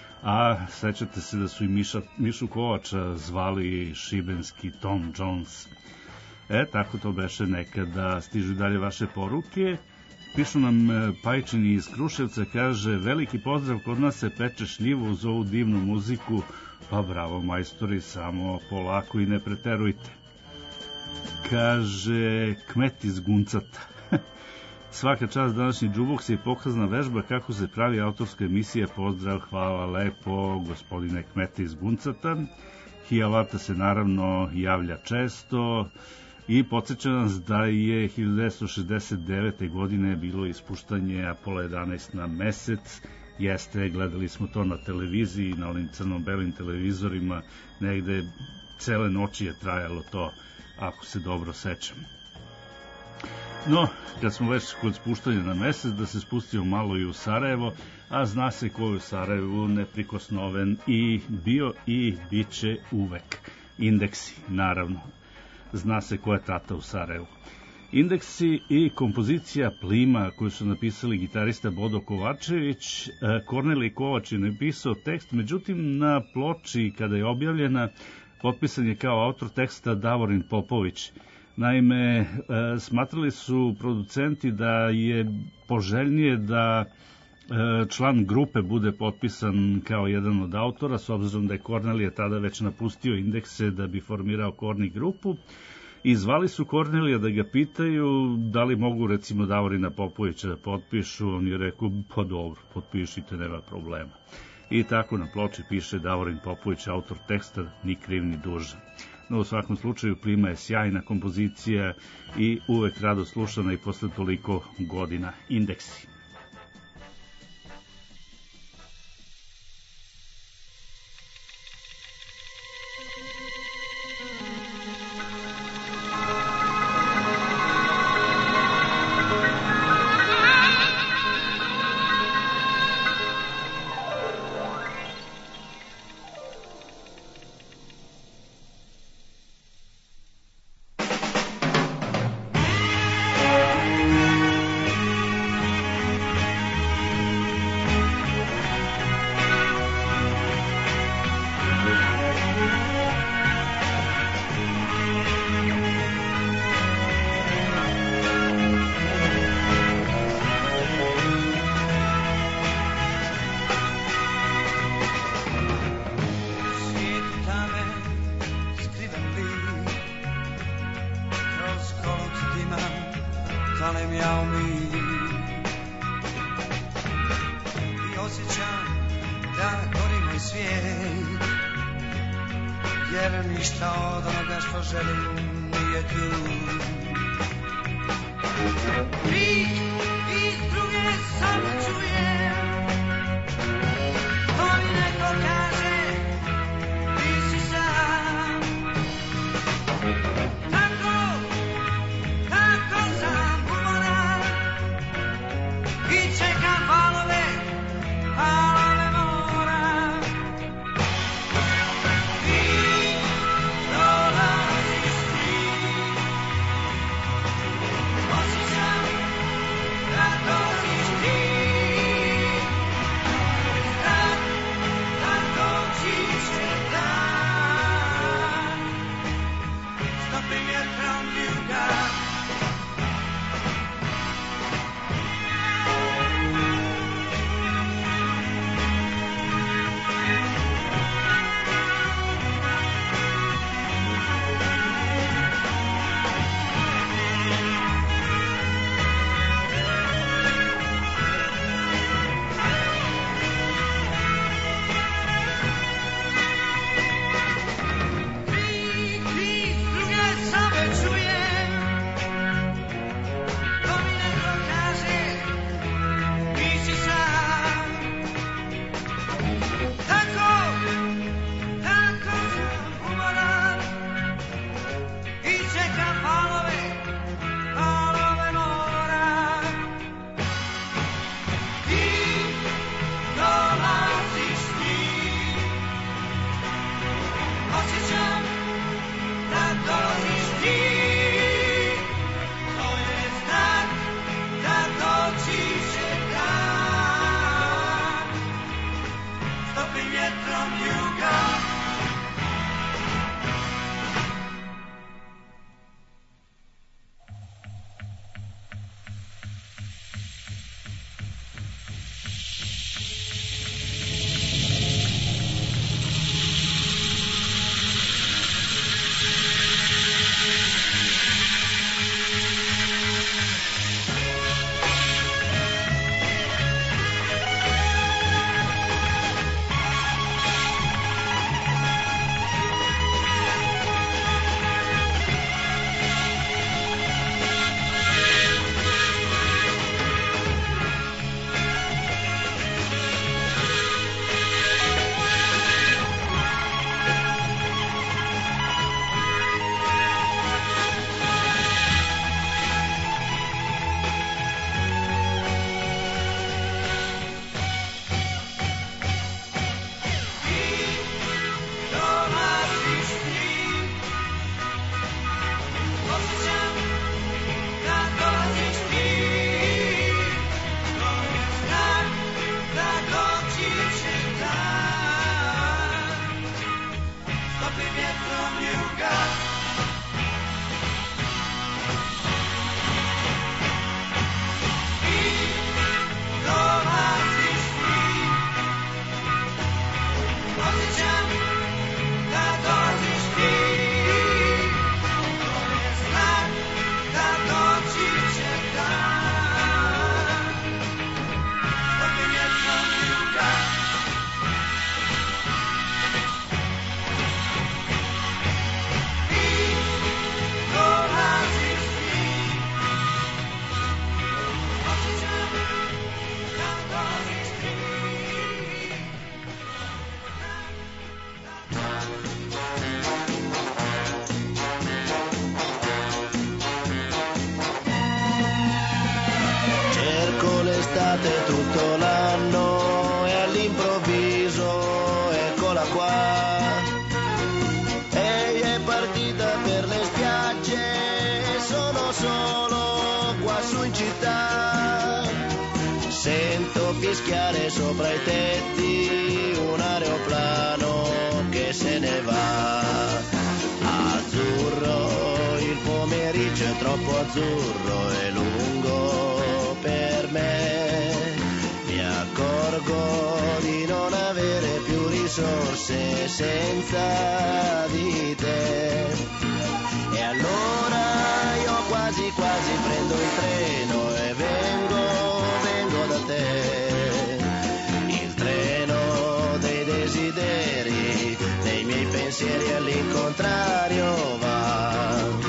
a sećate se da su i Miša, Mišu Kovača zvali šibenski Tom Jones. E, tako to beše nekada. Stižu dalje vaše poruke. Pišu nam Pajčini iz Kruševca, kaže, veliki pozdrav, kod nas se peče šljivo uz ovu divnu muziku, pa bravo majstori, samo polako i ne preterujte. Kaže, Kmet iz Guncata. Svaka čast, današnji džuboks je pokazna vežba kako se pravi autorska emisija. Pozdrav, hvala lepo, gospodine Kmet iz Guncata. Hijalata se naravno javlja često i podsjeća nas da je hiljadu devetsto šezdeset devete. godine bilo ispuštanje Apollo jedanaest na mesec. Jeste, gledali smo to na televiziji, na onim crno-belim televizorima, negde cele noći je trajalo to, ako se dobro sećam. No, kad smo već kod spuštanja na mesec, da se spustio malo i u Sarajevo, a zna se ko je u Sarajevu neprikosnoven i bio i bit će uvek. Indeksi, naravno. Zna se ko je tata u Sarajevu. Indeksi i kompozicija Plima, koju su napisali gitarista Bodo Kovačević. Kornelij Kovač je napisao tekst, međutim na ploči kada je objavljena potpisan je kao autor teksta Davorin Popović. Naime, smatrali su producenti da je poželjnije da član grupe bude potpisan kao jedan od autora, s obzirom da je Kornelije tada već napustio Indekse da bi formirao Korni grupu, i zvali su Kornelija da ga pitaju da li mogu recimo Davorina Popovića da potpišu. On je rekao, pa dobro, potpišite, nema problema. i tako na ploči piše Davorin Popović, autor teksta Ni kriv ni dužan. No, u svakom slučaju Plima je sjajna kompozicija i uvek rado slušana i posle toliko godina. Indeksi. d'estate tutto l'anno e all'improvviso eccola qua. Ehi, è partita per le spiagge e sono solo qua su in città. Sento fischiare sopra i tetti un aeroplano che se ne va. Azzurro, il pomeriggio è troppo azzurro e lungo per me. Mi accorgo di non avere più risorse senza di te. E allora io quasi quasi prendo il treno e vengo, vengo da te. Il treno dei desideri, dei miei pensieri all'incontrario va.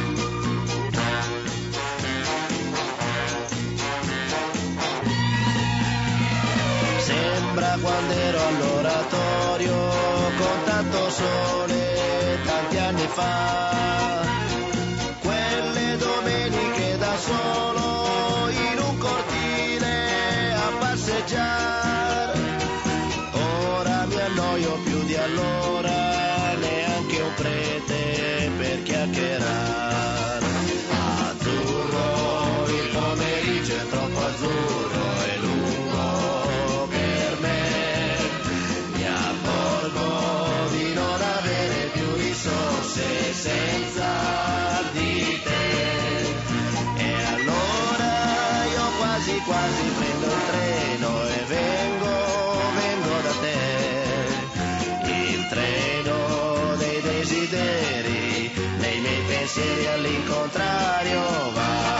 Sembra quando ero all'oratorio con tanto sole tanti anni fa, quelle domeniche da solo in un cortile a passeggiare. Ora mi annoio più di allora, neanche un prete per chiacchierare. Azzurro, il pomeriggio è troppo azzurro e lungo per me. Mi accorgo di non avere più risorse senza di te. E allora io quasi quasi prendo il treno e vengo, vengo da te. Il treno dei desideri, dei miei pensieri all'incontrario va.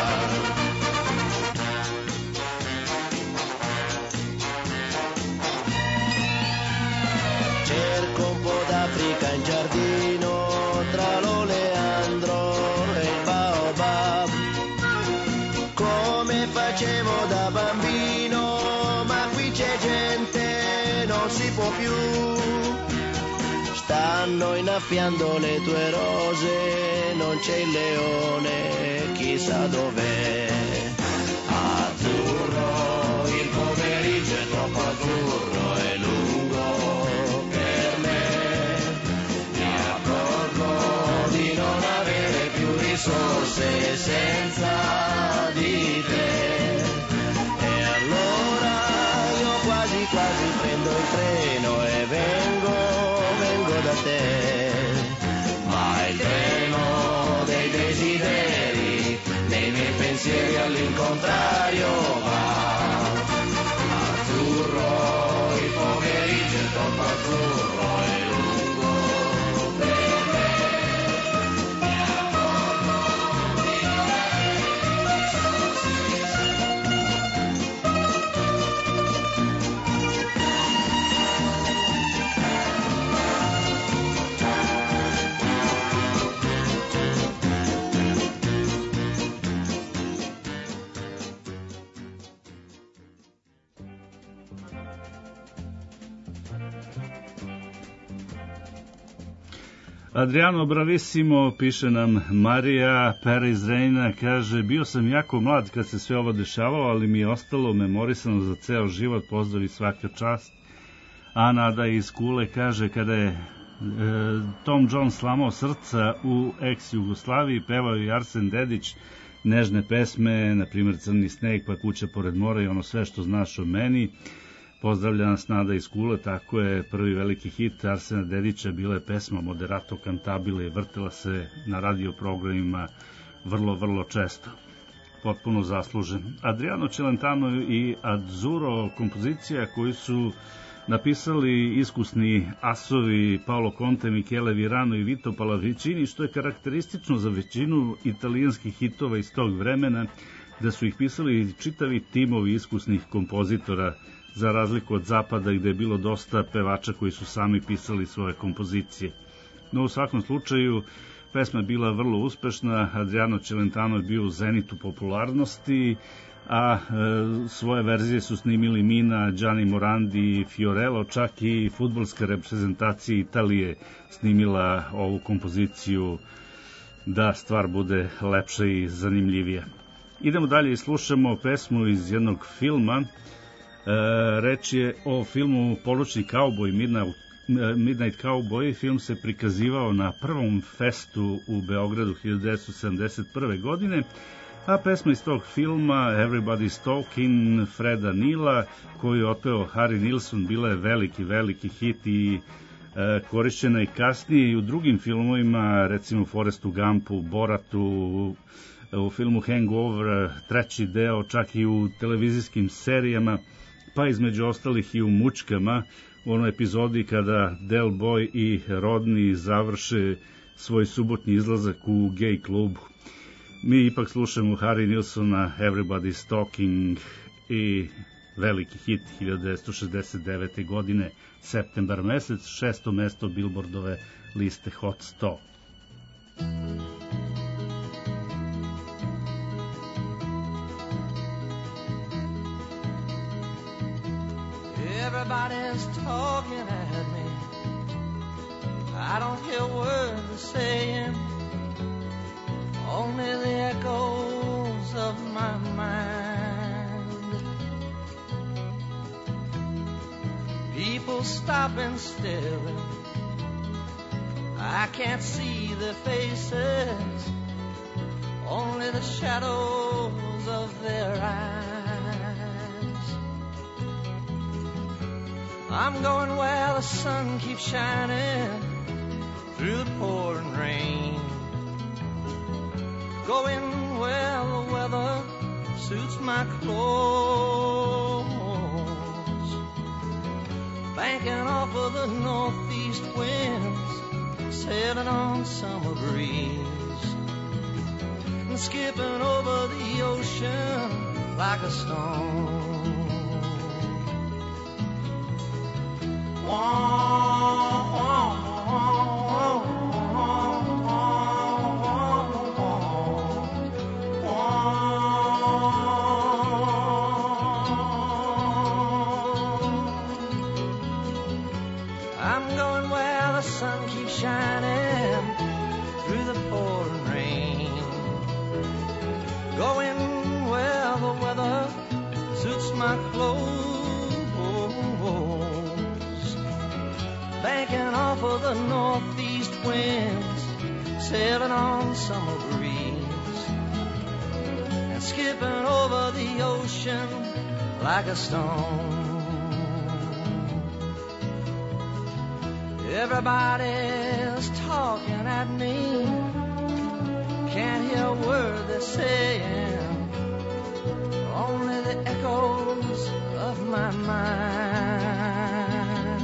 Cerco un po' d'Africa in giardino tra l'oleandro e il baobab, come facevo da bambino, ma qui c'è gente, non si può più. Stanno innaffiando le tue rose, non c'è il leone, chissà dov'è. Azzurro, il pomeriggio è troppo azzurro e lungo per me. Mi accorgo di non avere più risorse senza di te. E allora io quasi quasi prendo il treno e vengo, vengo da te. Ma il treno dei desideri, dei miei pensieri all'incontrario va. Azzurro, il pomeriggio è troppo azzurro e lungo per me. Mi accorgo di non avere Adriano, bravissimo, piše nam Marija Pera iz Rejna, kaže, bio sam jako mlad kad se sve ovo dešavalo, ali mi je ostalo memorisano za ceo život, pozdrav i svaka čast. A Nada iz Kule kaže, kada je e, Tom Jones slamao srca u ex-Jugoslaviji, pevao i Arsen Dedić nežne pesme, na primjer Crni sneg, pa Kuća pored mora i ono sve što znaš o meni. Pozdravlja nas Nada iz Kule, tako je prvi veliki hit Arsena Dedića, bila je pesma Moderato Cantabile i vrtela se na radio programima vrlo, vrlo često. Potpuno zaslužen. Adriano Celentano i Azzurro, kompozicija koju su napisali iskusni asovi Paolo Conte, Michele Virano i Vito Pallavicini, što je karakteristično za većinu italijanskih hitova iz tog vremena, da su ih pisali čitavi timovi iskusnih kompozitora, za razliku od zapada gde je bilo dosta pevača koji su sami pisali svoje kompozicije. No u svakom slučaju pesma je bila vrlo uspešna, Adriano Celentano je bio u zenitu popularnosti, a e, svoje verzije su snimili Mina, Gianni Morandi, Fiorello, čak i fudbalska reprezentacija Italije snimila ovu kompoziciju da stvar bude lepša i zanimljivija. Idemo dalje i slušamo pesmu iz jednog filma. E, reč je o filmu Polučni kauboj, Midnight, Midnight Cowboy. Film se prikazivao na prvom festu u Beogradu hiljadu devetsto sedamdeset prve. godine, a pesma iz tog filma Everybody's Talking Freda Neila, koju je otpeo Harry Nilsson, bila je veliki, veliki hit i e, korišćena i kasnije i u drugim filmovima, recimo Forrestu Gumpu, Boratu, u filmu Hangover, treći deo, čak i u televizijskim serijama, pa između ostalih i u Mučkama, u onoj epizodi kada Del Boy i Rodney završe svoj subotnji izlazak u gej klubu. Mi ipak slušamo Harry Nilssona Everybody's Talking i veliki hit hiljadu devetsto šezdeset devete. godine, septembar mesec, šesto mesto Billboardove liste Hot sto. Everybody's talking at me. I don't hear words they're saying, only the echoes of my mind. People stop and stare. I can't see their faces, only the shadows of their eyes. I'm going where the sun keeps shining through the pouring rain, going where the weather suits my clothes, banking off of the northeast winds, sailing on summer breeze, and skipping over the ocean like a stone. I'm going where the sun keeps shining through the pouring rain, going where the weather suits my clothes, banking off of the northeast winds, sailing on summer breeze, and skipping over the ocean like a stone. Everybody's talking at me, can't hear a word they're saying, only the echoes of my mind.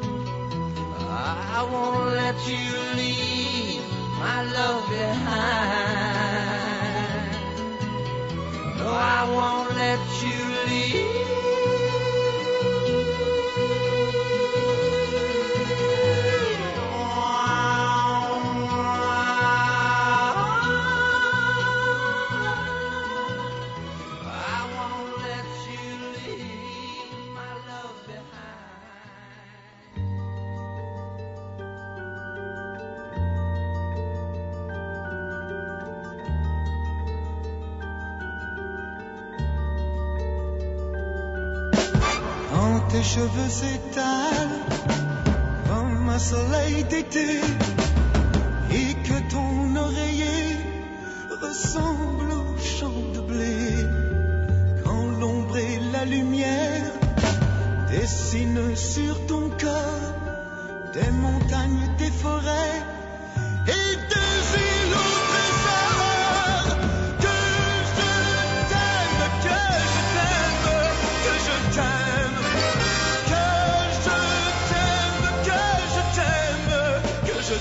I won't let you leave my love behind. No, I won't let you leave. Tes cheveux s'étalent comme un soleil d'été et que ton oreiller ressemble au champ de blé. Quand l'ombre et la lumière dessinent sur ton corps des montagnes, des forêts et des îles au trésor. Que je t'aime, que je t'aime, que je t'aime. Je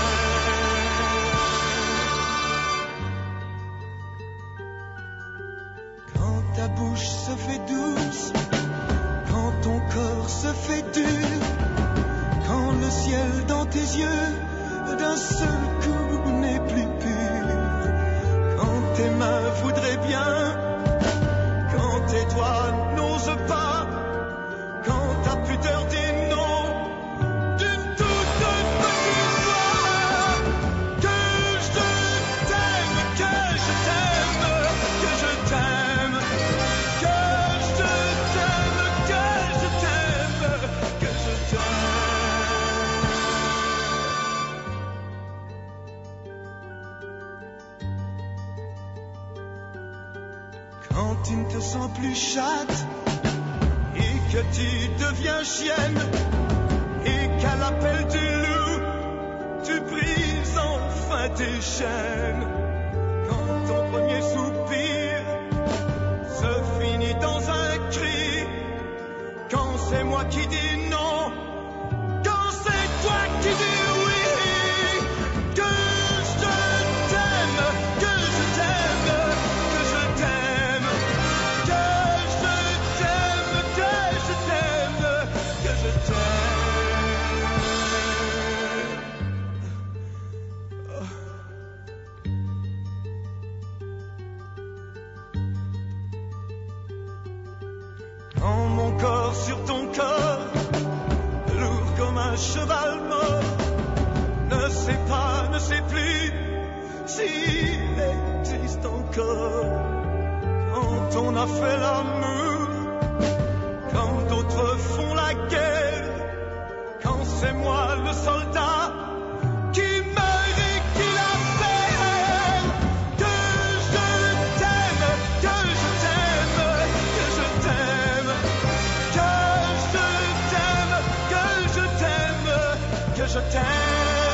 quand ta bouche se fait douce, quand ton corps se fait dur, quand le ciel dans tes yeux d'un seul coup n'est plus pur, quand tes mains voudraient bien, quand tes doigts n'osent pas, quand ta pudeur dit non. Que je t'aime, que je t'aime, quand tu ne te sens plus chatte et que tu deviens chienne et qu'à l'appel du loup tu brises enfin tes chaînes. Quand ton premier soupir se finit dans un cri, quand c'est moi qui dis non, quand c'est toi qui dis oui, que je t'aime, que je t'aime, que je t'aime, que je t'aime, que je t'aime, que je t'aime. Quand mon corps sur ton corps, lourd comme un cheval mort, ne sait pas, ne sait plus s'il existe encore. Quand on a fait l'amour, quand d'autres font la guerre, quand c'est moi le soldat qui meurt et qui la perd, que je t'aime, que je t'aime, que je t'aime, que je t'aime, que je t'aime, que je t'aime.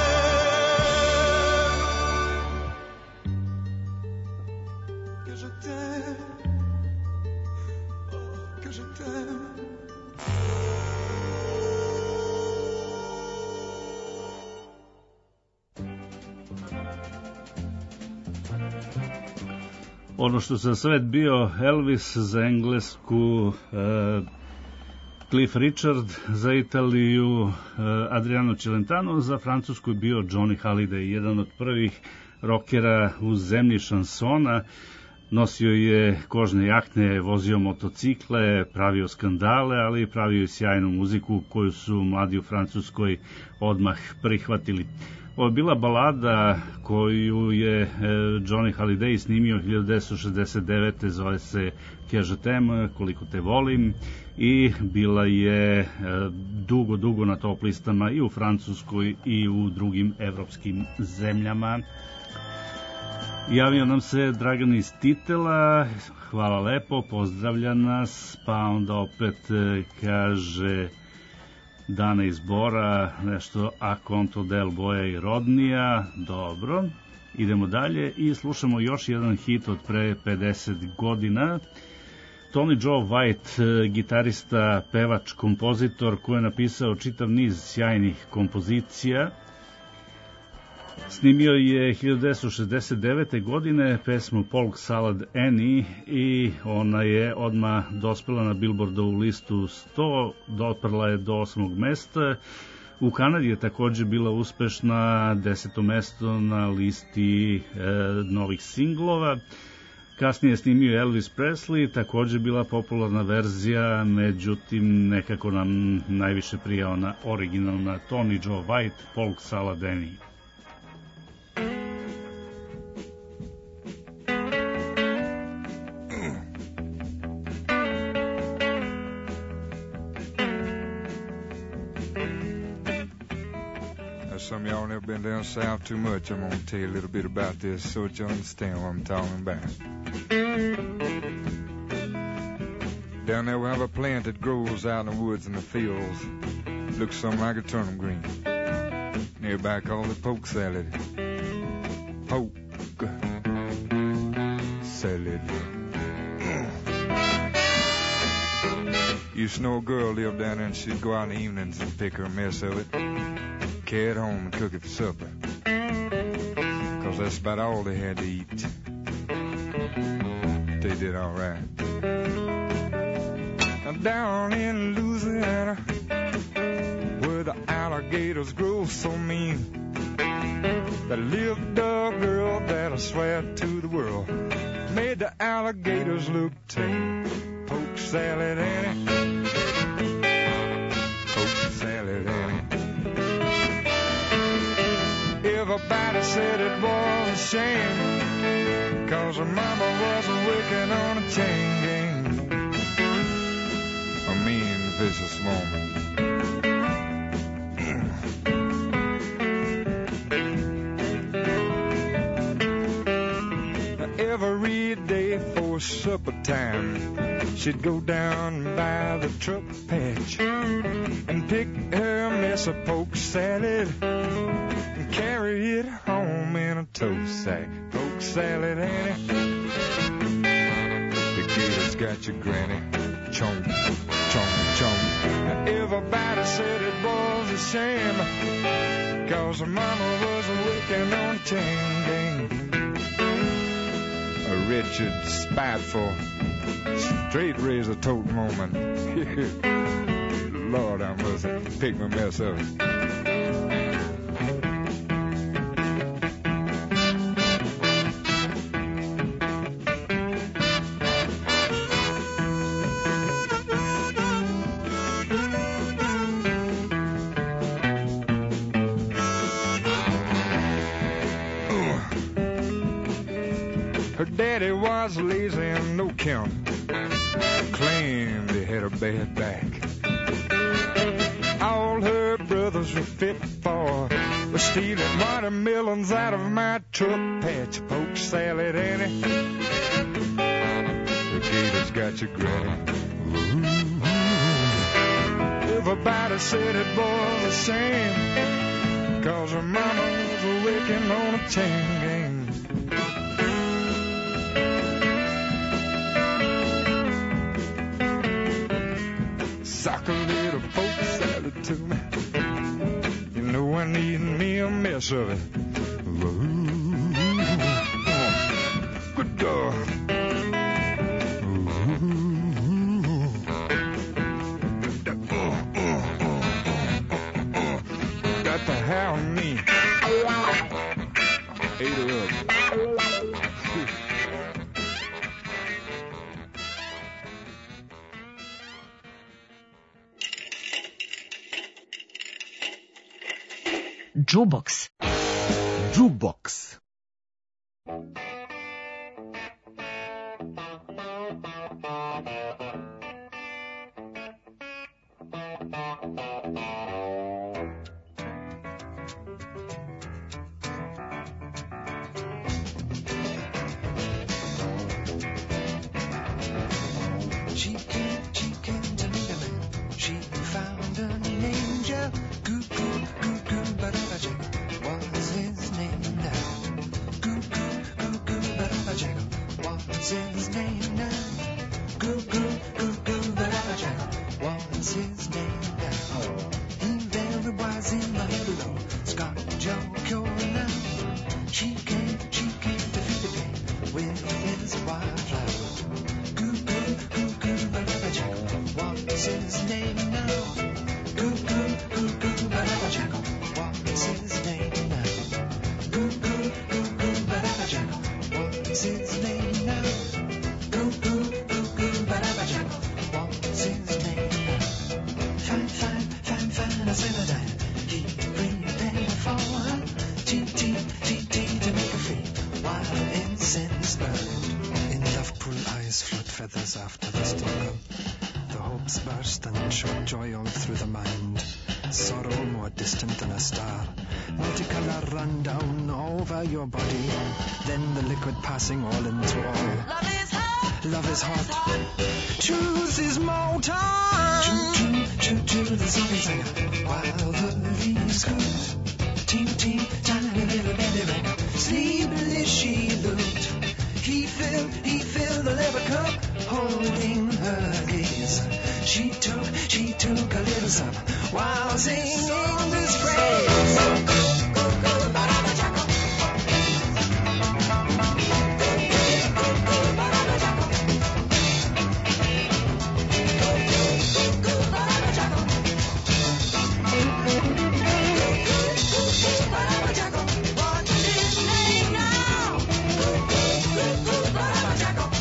Que je t'aime, oh, que je t'aime. Ono što se svet bio Elvis za Englesku, e, Cliff Richard za Italiju, e, Adriano Celentano, za Francusku je bio Johnny Hallyday, jedan od prvih rokera u zemlji šansona. Nosio je kožne jakne, vozio motocikle, pravio skandale, ali i pravio i sjajnu muziku koju su mladi u Francuskoj odmah prihvatili. Ovo je bila balada koju je Johnny Hallyday snimio hiljadu devetsto šezdeset devete. Zove se Que je t'aime, koliko te volim, i bila je dugo, dugo na top listama i u Francuskoj i u drugim evropskim zemljama. Javio nam se Dragan iz Titela, hvala lepo, pozdravlja nas, pa onda opet kaže Dana iz Bora, nešto a konto del boja i rodnija. Dobro, idemo dalje i slušamo još jedan hit od pre pedeset godina. Tony Joe White, gitarista, pevač, kompozitor, koji je napisao čitav niz sjajnih kompozicija. Snimio je hiljadu devetsto šezdeset devete. godine pesmu Polk Salad Annie i ona je odmah dospela na Billboardovu listu sto, doprla je do osmog mesta. U Kanadi je takođe bila uspešna, deseto mesto na listi e, novih singlova. Kasnije je snimio Elvis Presley, takođe bila popularna verzija, međutim nekako nam najviše prija ona originalna Tony Joe White, Polk Salad Annie. Some of y'all never been down south too much. I'm gonna tell you a little bit about this so that you understand what I'm talking about. Down there we have a plant that grows out in the woods and the fields. Looks something like a turnip green. Everybody calls it poke salad. Poke salad. Used to know a girl lived down there and she'd go out in the evenings and pick her a mess of it, carry it home and cook it for supper, 'cause that's about all they had to eat. They did all right. Now down in Louisiana, where the alligators grow so mean, there lived a girl that I swear to the world made the alligators look tame. Poke salad Annie, poke salad Annie. Everybody said it was a shame, 'cause her mama wasn't working on a chain gang. A mean, vicious woman. every day for supper time, she'd go down by the truck patch and pick her mess of poke salad and carry it home in a tow sack. Poke salad, Annie, the gator's got your granny. Chomp, chomp, chomp. Now everybody said it was a shame, 'cause her mama was working on chain gang. A wretched, spiteful, straight razor toting woman. Lord, I must have picked my mess up. Her daddy was lazy and no count, claimed he had a bad back. All her brothers were fit for was stealing watermelons out of my truck patch. Poke salad, Annie, the gator's got your granny. Ooh. Everybody said it was a shame, 'cause her mama was working on a chain gang. Sock a little poke salad to me. You know I need me a mess of it. Ooh. Good God. Got to have me. Ate her up. Jukebox. Jukebox. She came, she came to meet a man. She found an angel. Goo, goo, goo, goo, ba-da-ba-jig. What's his name now? Goo, goo, goo, goo, ba-da-ba-jig. What's his name now? Goo, goo, goo, goo, ba-da-ba-jig. What's his name now? He very wise in the below. Scott Joe Cure now. She came, she came to feed the pain with his wildflower. Goo, goo, goo, goo, ba-da-ba-jig. What's his name now? Goo, goo, goo, goo, ba-da-ba-jig. What's his name now? Goo, goo, goo, goo, ba-da-ba-jig. What's his name now? Goo, goo, goo, goo, ba-da-ba-jig. What's his name now? Fine, fine, fine, fine, I said a dime. He prepared for her. T, T, T, T, to make her free. While incense burned. In Lovepool eyes float feathers after the storm. The hopes burst and shot joy all through the mind. Sorrow more distant than a star. Multicolour run down over your body. Then the liquid passing all into all. Love is hot. Love is hot. Choose his motor. Choo choo choo choo the zombie singer. While the leaves scoot. Teeny teeny tiny little baby rang. Sleepily she looked. He filled, he filled the leather cup, holding her gaze. She took, she took a little sup while singing this phrase. What's his name now?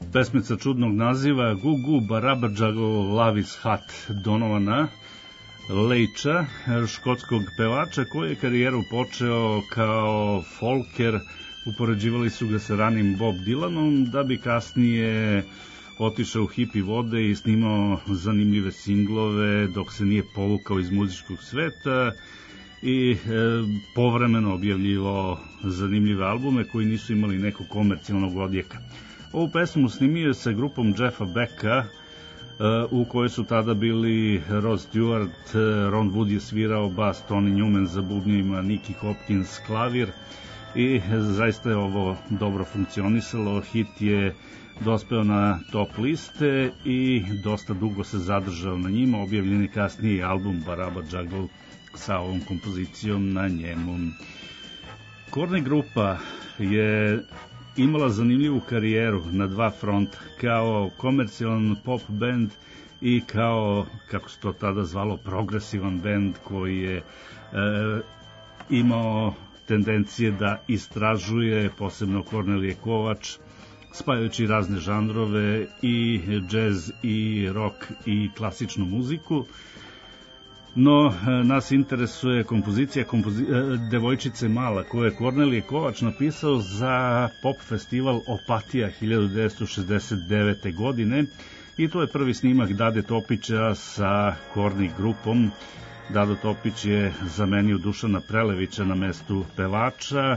Pesmica čudnog naziva Gugu Barabadžago Lavis Hat Donovana Lejča, škotskog pevača koji je karijeru počeo kao folker, upoređivali su ga sa ranim Bob Dylanom, da bi kasnije otišao u hipi vode i snimao zanimljive singlove dok se nije povukao iz muzičkog sveta i e, povremeno objavljivao zanimljive albume koji nisu imali nekog komercijalnog odjeka. Ovu pesmu snimio je sa grupom Jeffa Becka, u kojoj su tada bili Rod Stewart, Ron Wood je svirao bas, Tony Newman za bubnjima, Nicky Hopkins klavir i zaista je ovo dobro funkcionisalo. Hit je dospeo na top liste i dosta dugo se zadržao na njima. Objavljen je kasnije album Barabadžago sa ovom kompozicijom na njemu. Korni grupa je imala zanimljivu karijeru na dva fronta, kao komercijalan pop band i kao, kako se to tada zvalo, progresivan band koji je e, imao tendencije da istražuje, posebno Kornelije Kovač, spajajući razne žanrove i džez i rock i klasičnu muziku. No, nas interesuje kompozicija kompozi... Devojčice mala, koju je Kornelije Kovač napisao za pop festival Opatija hiljadu devetsto šezdeset devete. godine i to je prvi snimak Dade Topića sa Korni grupom. Dado Topić je zamenio Dušana Prelevića na mestu pevača,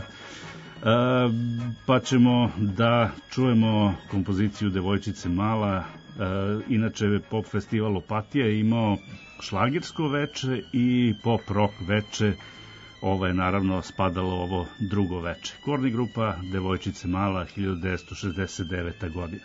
pa ćemo da čujemo kompoziciju Devojčice mala. Inače, pop festival Opatija je imao šlagersko veče i pop rock veče. Ovo je naravno spadalo ovo drugo veče. Korni grupa Devojčice mala, hiljadu devetsto šezdeset deveta. godina.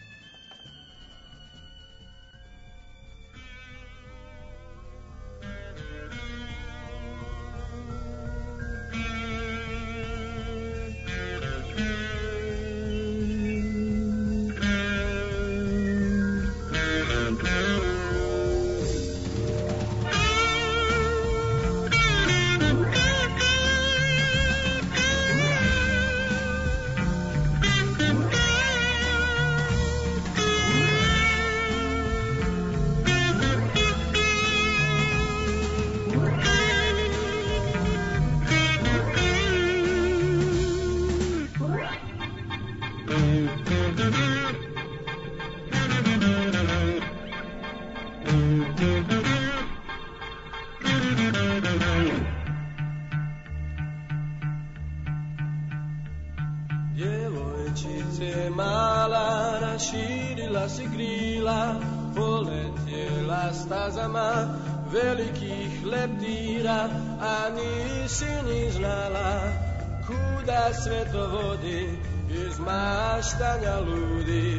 Djevojčice mala, raširila si krila, poletjela stazama velikih leptira, a nisi ni znala kuda sve to vodi, iz maštanja ludi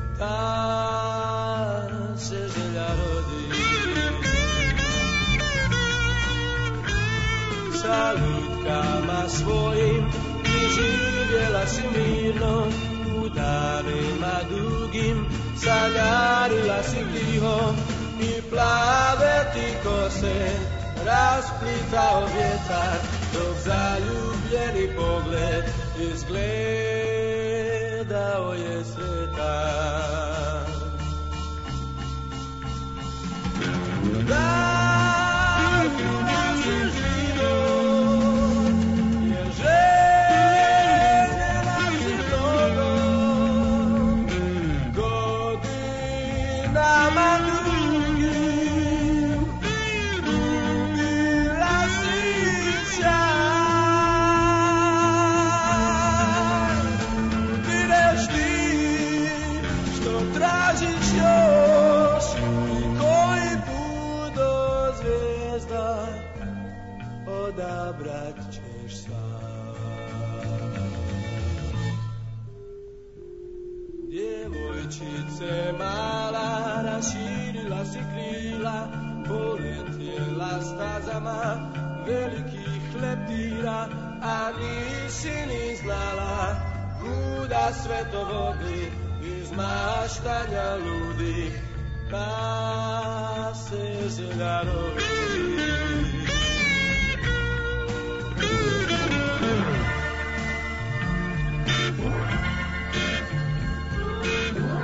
ta se želja rodi. Sa lutkama svojim živjela si mirno, u danima dugim sanjarila si tiho i plave ti kose rasplitao vjetar, dok zaljubljeni pogled izgledao je svetar. Da odabrat ćeš sam. Djevojčice mala, raširila si krila, poletjela stazama velikih leptira, a nisi ni znala kuda sve to vodi, iz maštanja ludih ta se želja rodi. Thank you.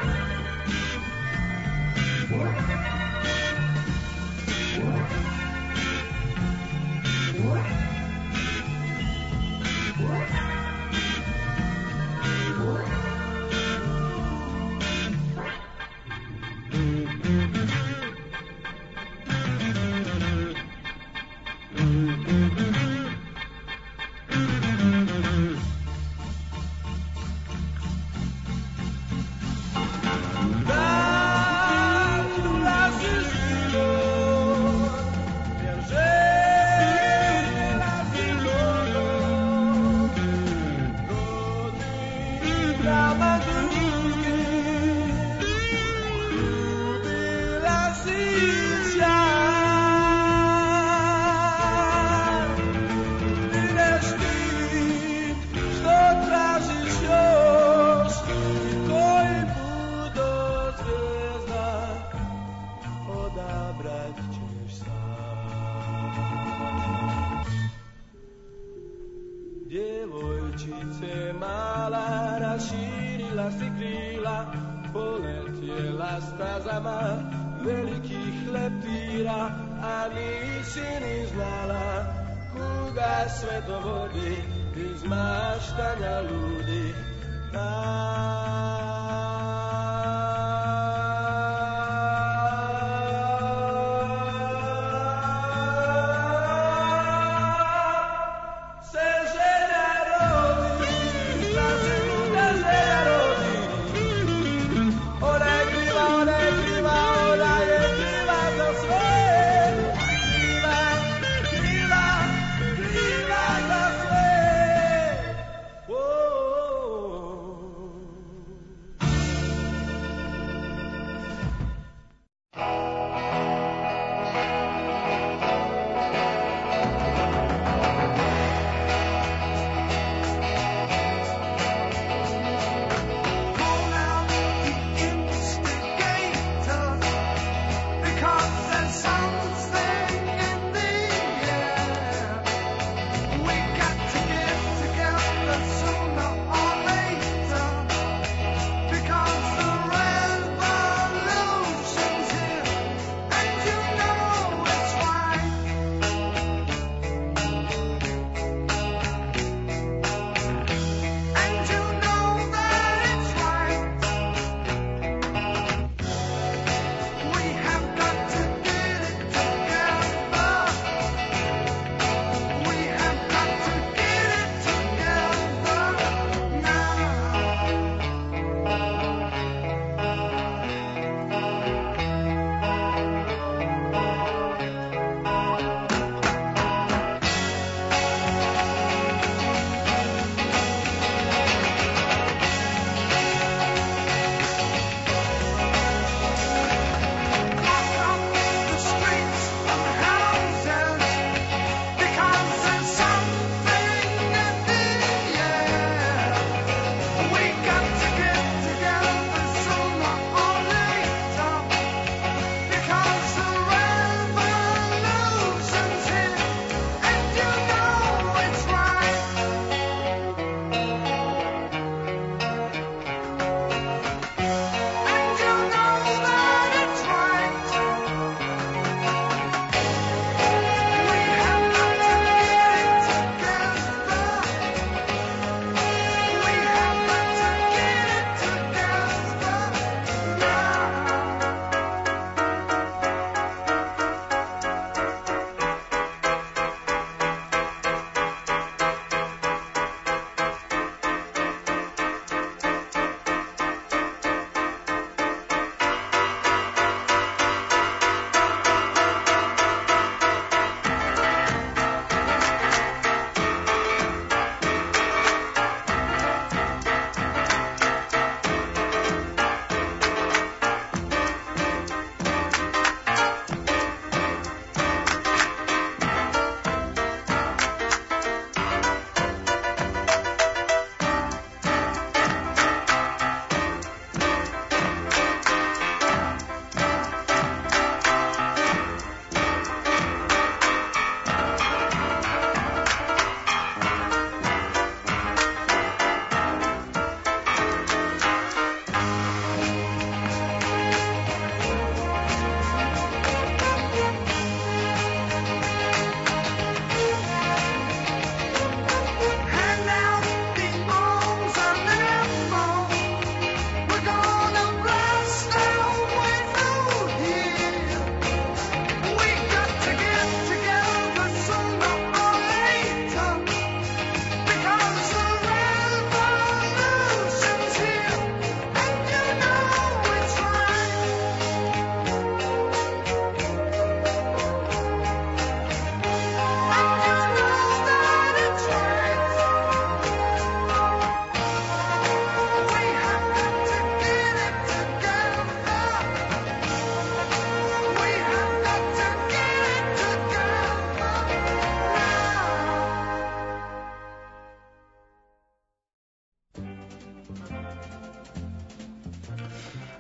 si kríla, poletiela stazama velikých leptíra, ani si neznala, kúga svetovody, ty zmáštania ľudí.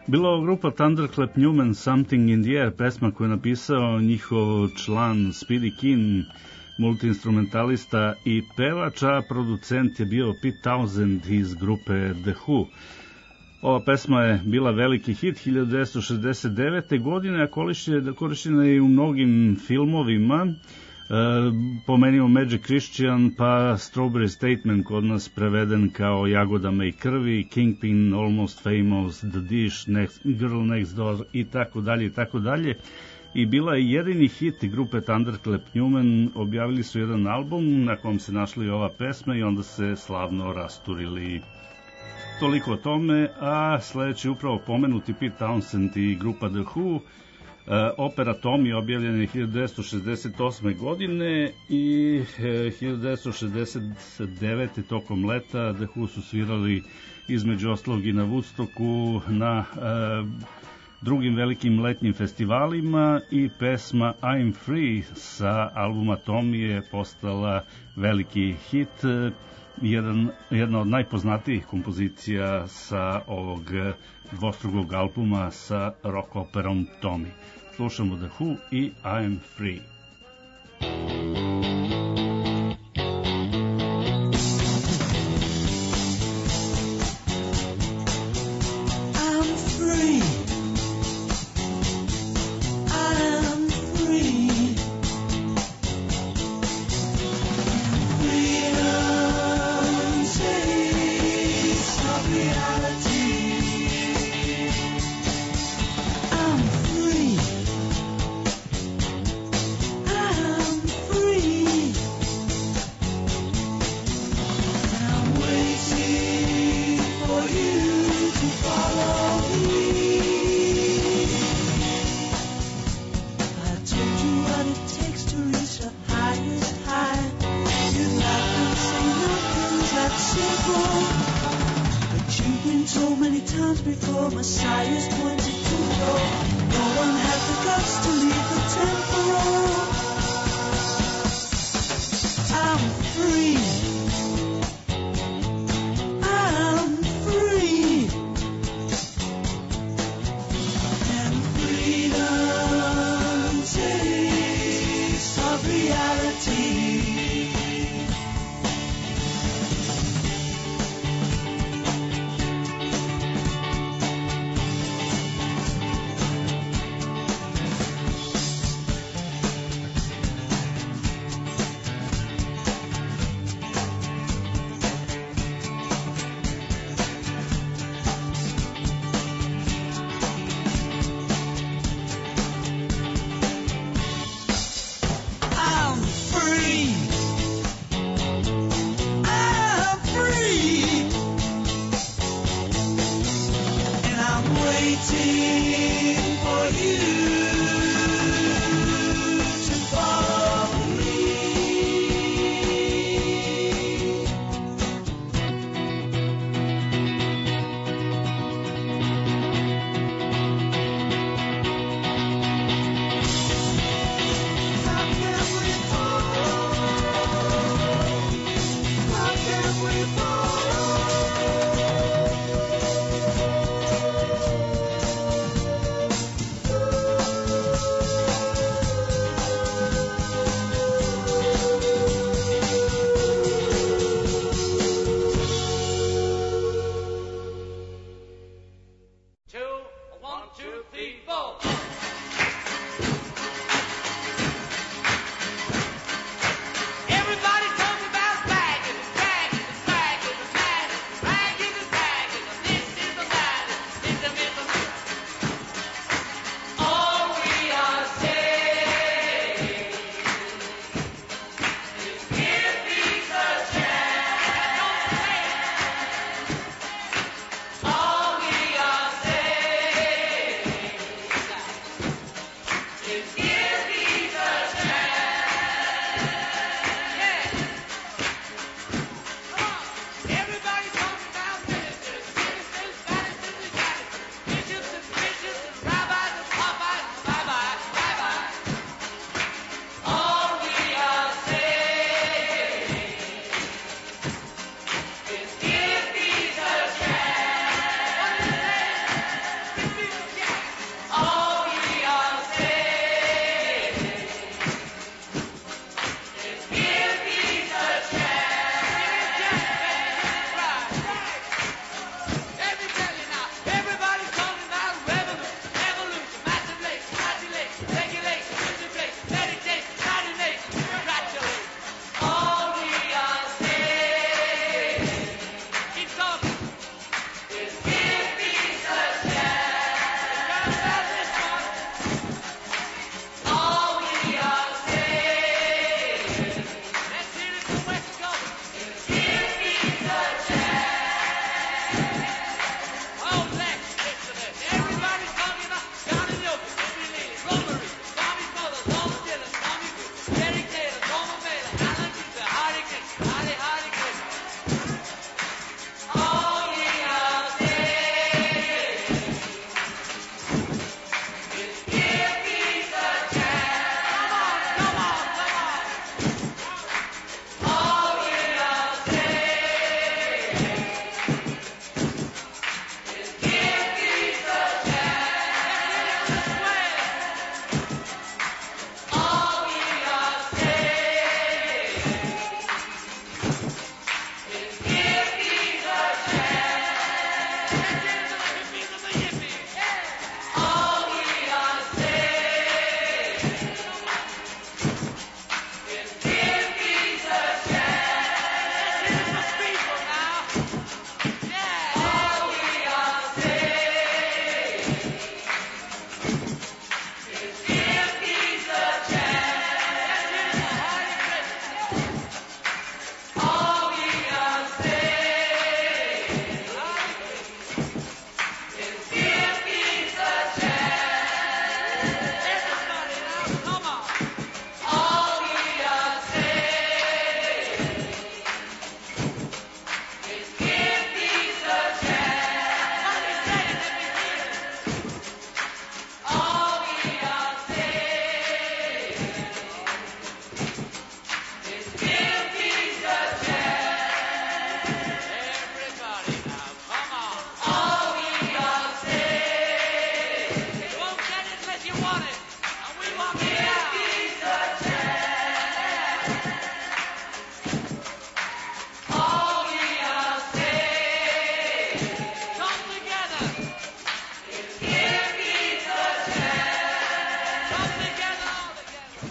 Bilo grupa Thunderclap Newman, Something in the Air, pesma koju je napisao njihov član Speedy Keen, multiinstrumentalista i pevač, a producent je bio Pete Townshend iz grupe The Who. Ova pesma je bila veliki hit hiljadu devetsto šezdeset devete. godine, a korišćena je i u mnogim filmovima. E, pomenimo Magic Christian, pa Strawberry Statement, kod nas preveden kao Jagodama i krvi, Kingpin, Almost Famous, The Dish, Next, Girl Next Door i tako dalje i tako dalje. I bila je jedini hit grupe Thunderclap Newman. Objavili su jedan album na kom se našli ova pesma i onda se slavno rasturili. Toliko o tome, a sledeći upravo pomenuti Pete Townshend i grupa The Who. E, opera Tommy objavljena je hiljadu devetsto šezdeset osme. godine i e, hiljadu devetsto šezdeset devete. tokom leta The Who su svirali između ostalog i na Woodstocku, na e, drugim velikim letnjim festivalima, i pesma I'm Free sa albuma Tommy je postala veliki hit, jedan, jedna od najpoznatijih kompozicija sa ovog dvostrukog albuma sa rock operom Tommy. Slušamo The Who i I'm Free. Everybody talks about bagging, bagging, bagging.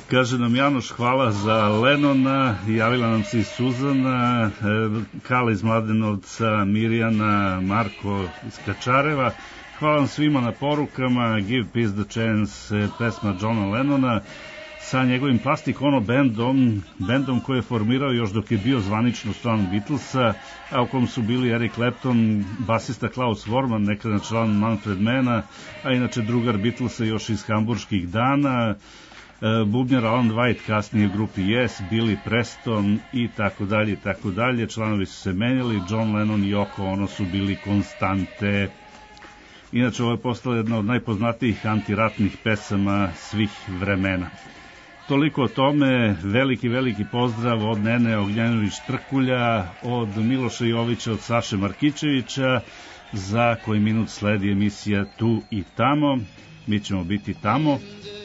Kaže nam Janoš, hvala za Lenona, javila nam se i Suzana, Kala iz Mladenovca, Mirjana, Marko iz Kačareva. Hvala vam svima na porukama. Give Peace the Chance, pesma Johna Lennona sa njegovim Plastic Ono bendom, bendom koji je formirao još dok je bio zvanično član Beatlesa, a u kom su bili Eric Clapton, basista Klaus Vorman, nekada član Manfred Manna, a inače drugar Beatlesa još iz hamburških dana, bubnjar Alan White, kasnije u grupi Yes, Billy Preston i tako dalje i tako dalje. Članovi su se menjali, John Lennon i Yoko Ono su bili konstante. Inače, ovo je postala jedna od najpoznatijih antiratnih pesama svih vremena. Toliko o tome, veliki, veliki pozdrav od Nene Ognjanović-Trkulja, od Miloša Jovića, od Saše Markićevića, za koji minut sledi emisija Tu i tamo. Mi ćemo biti tamo.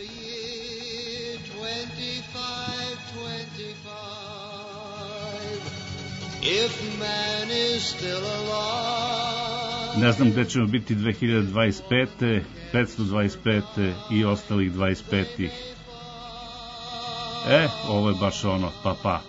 Ne znam gde ćemo biti dve hiljade dvadeset pete, petsto dvadeset pete i ostalih dvadeset petih. E, ovo je baš ono, pa pa.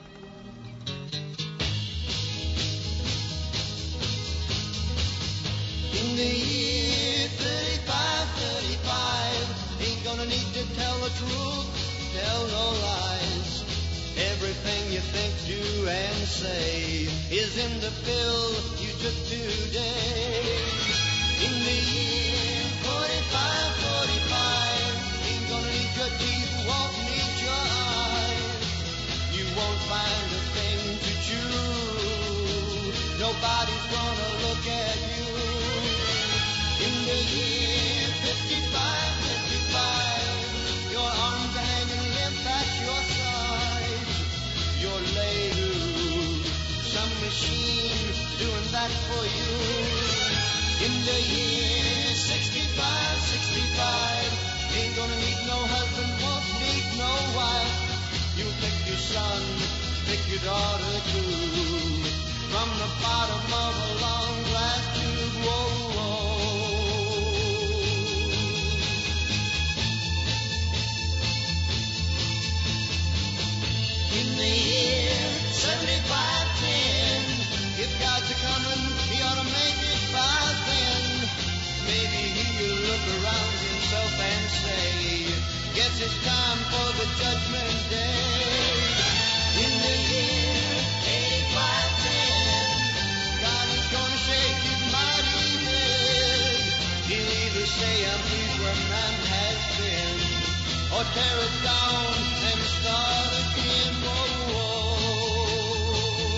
In the year thirty-five, thirty-five, ain't gonna need to tell the truth, tell no lies. Everything you think, do, and say is in the pill you took today. In the year forty-five, forty-five, ain't gonna need your teeth, won't need your eyes. You won't find a thing to chew, nobody's gonna look at you. In the year fifty-five, fifty-five, your arms are hanging limp at your side. You're laid to some machine doing that for you. In the year sixty-five, sixty-five, ain't gonna need no husband, won't need no wife. You pick your son, pick your daughter too, from the bottom of a long glass tube. Whoa, whoa. In the year seventy-five, ten, if God's a-comin', he ought to make it by then. Maybe he'll look around himself and say, guess it's time for the judgment day. In the year eighty-five, ten, God is gonna shake his mighty head. He'll either say, I'm pleased where man has been, or tear it down and start again. Whoa, whoa.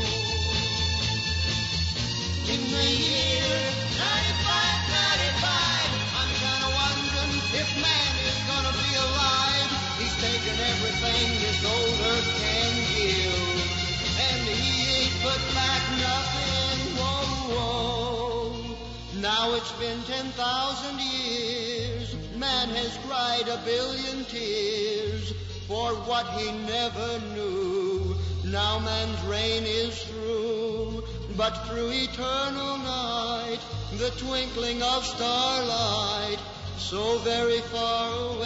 In the year ninety-five, ninety-five, I'm kinda wondering if man is gonna be alive. He's taken everything this old earth can give, and he ain't put back nothing. Whoa, whoa. Now it's been ten thousand years, man has cried a billion tears for what he never knew. Now man's reign is through, but through eternal night, the twinkling of starlight, so very far away.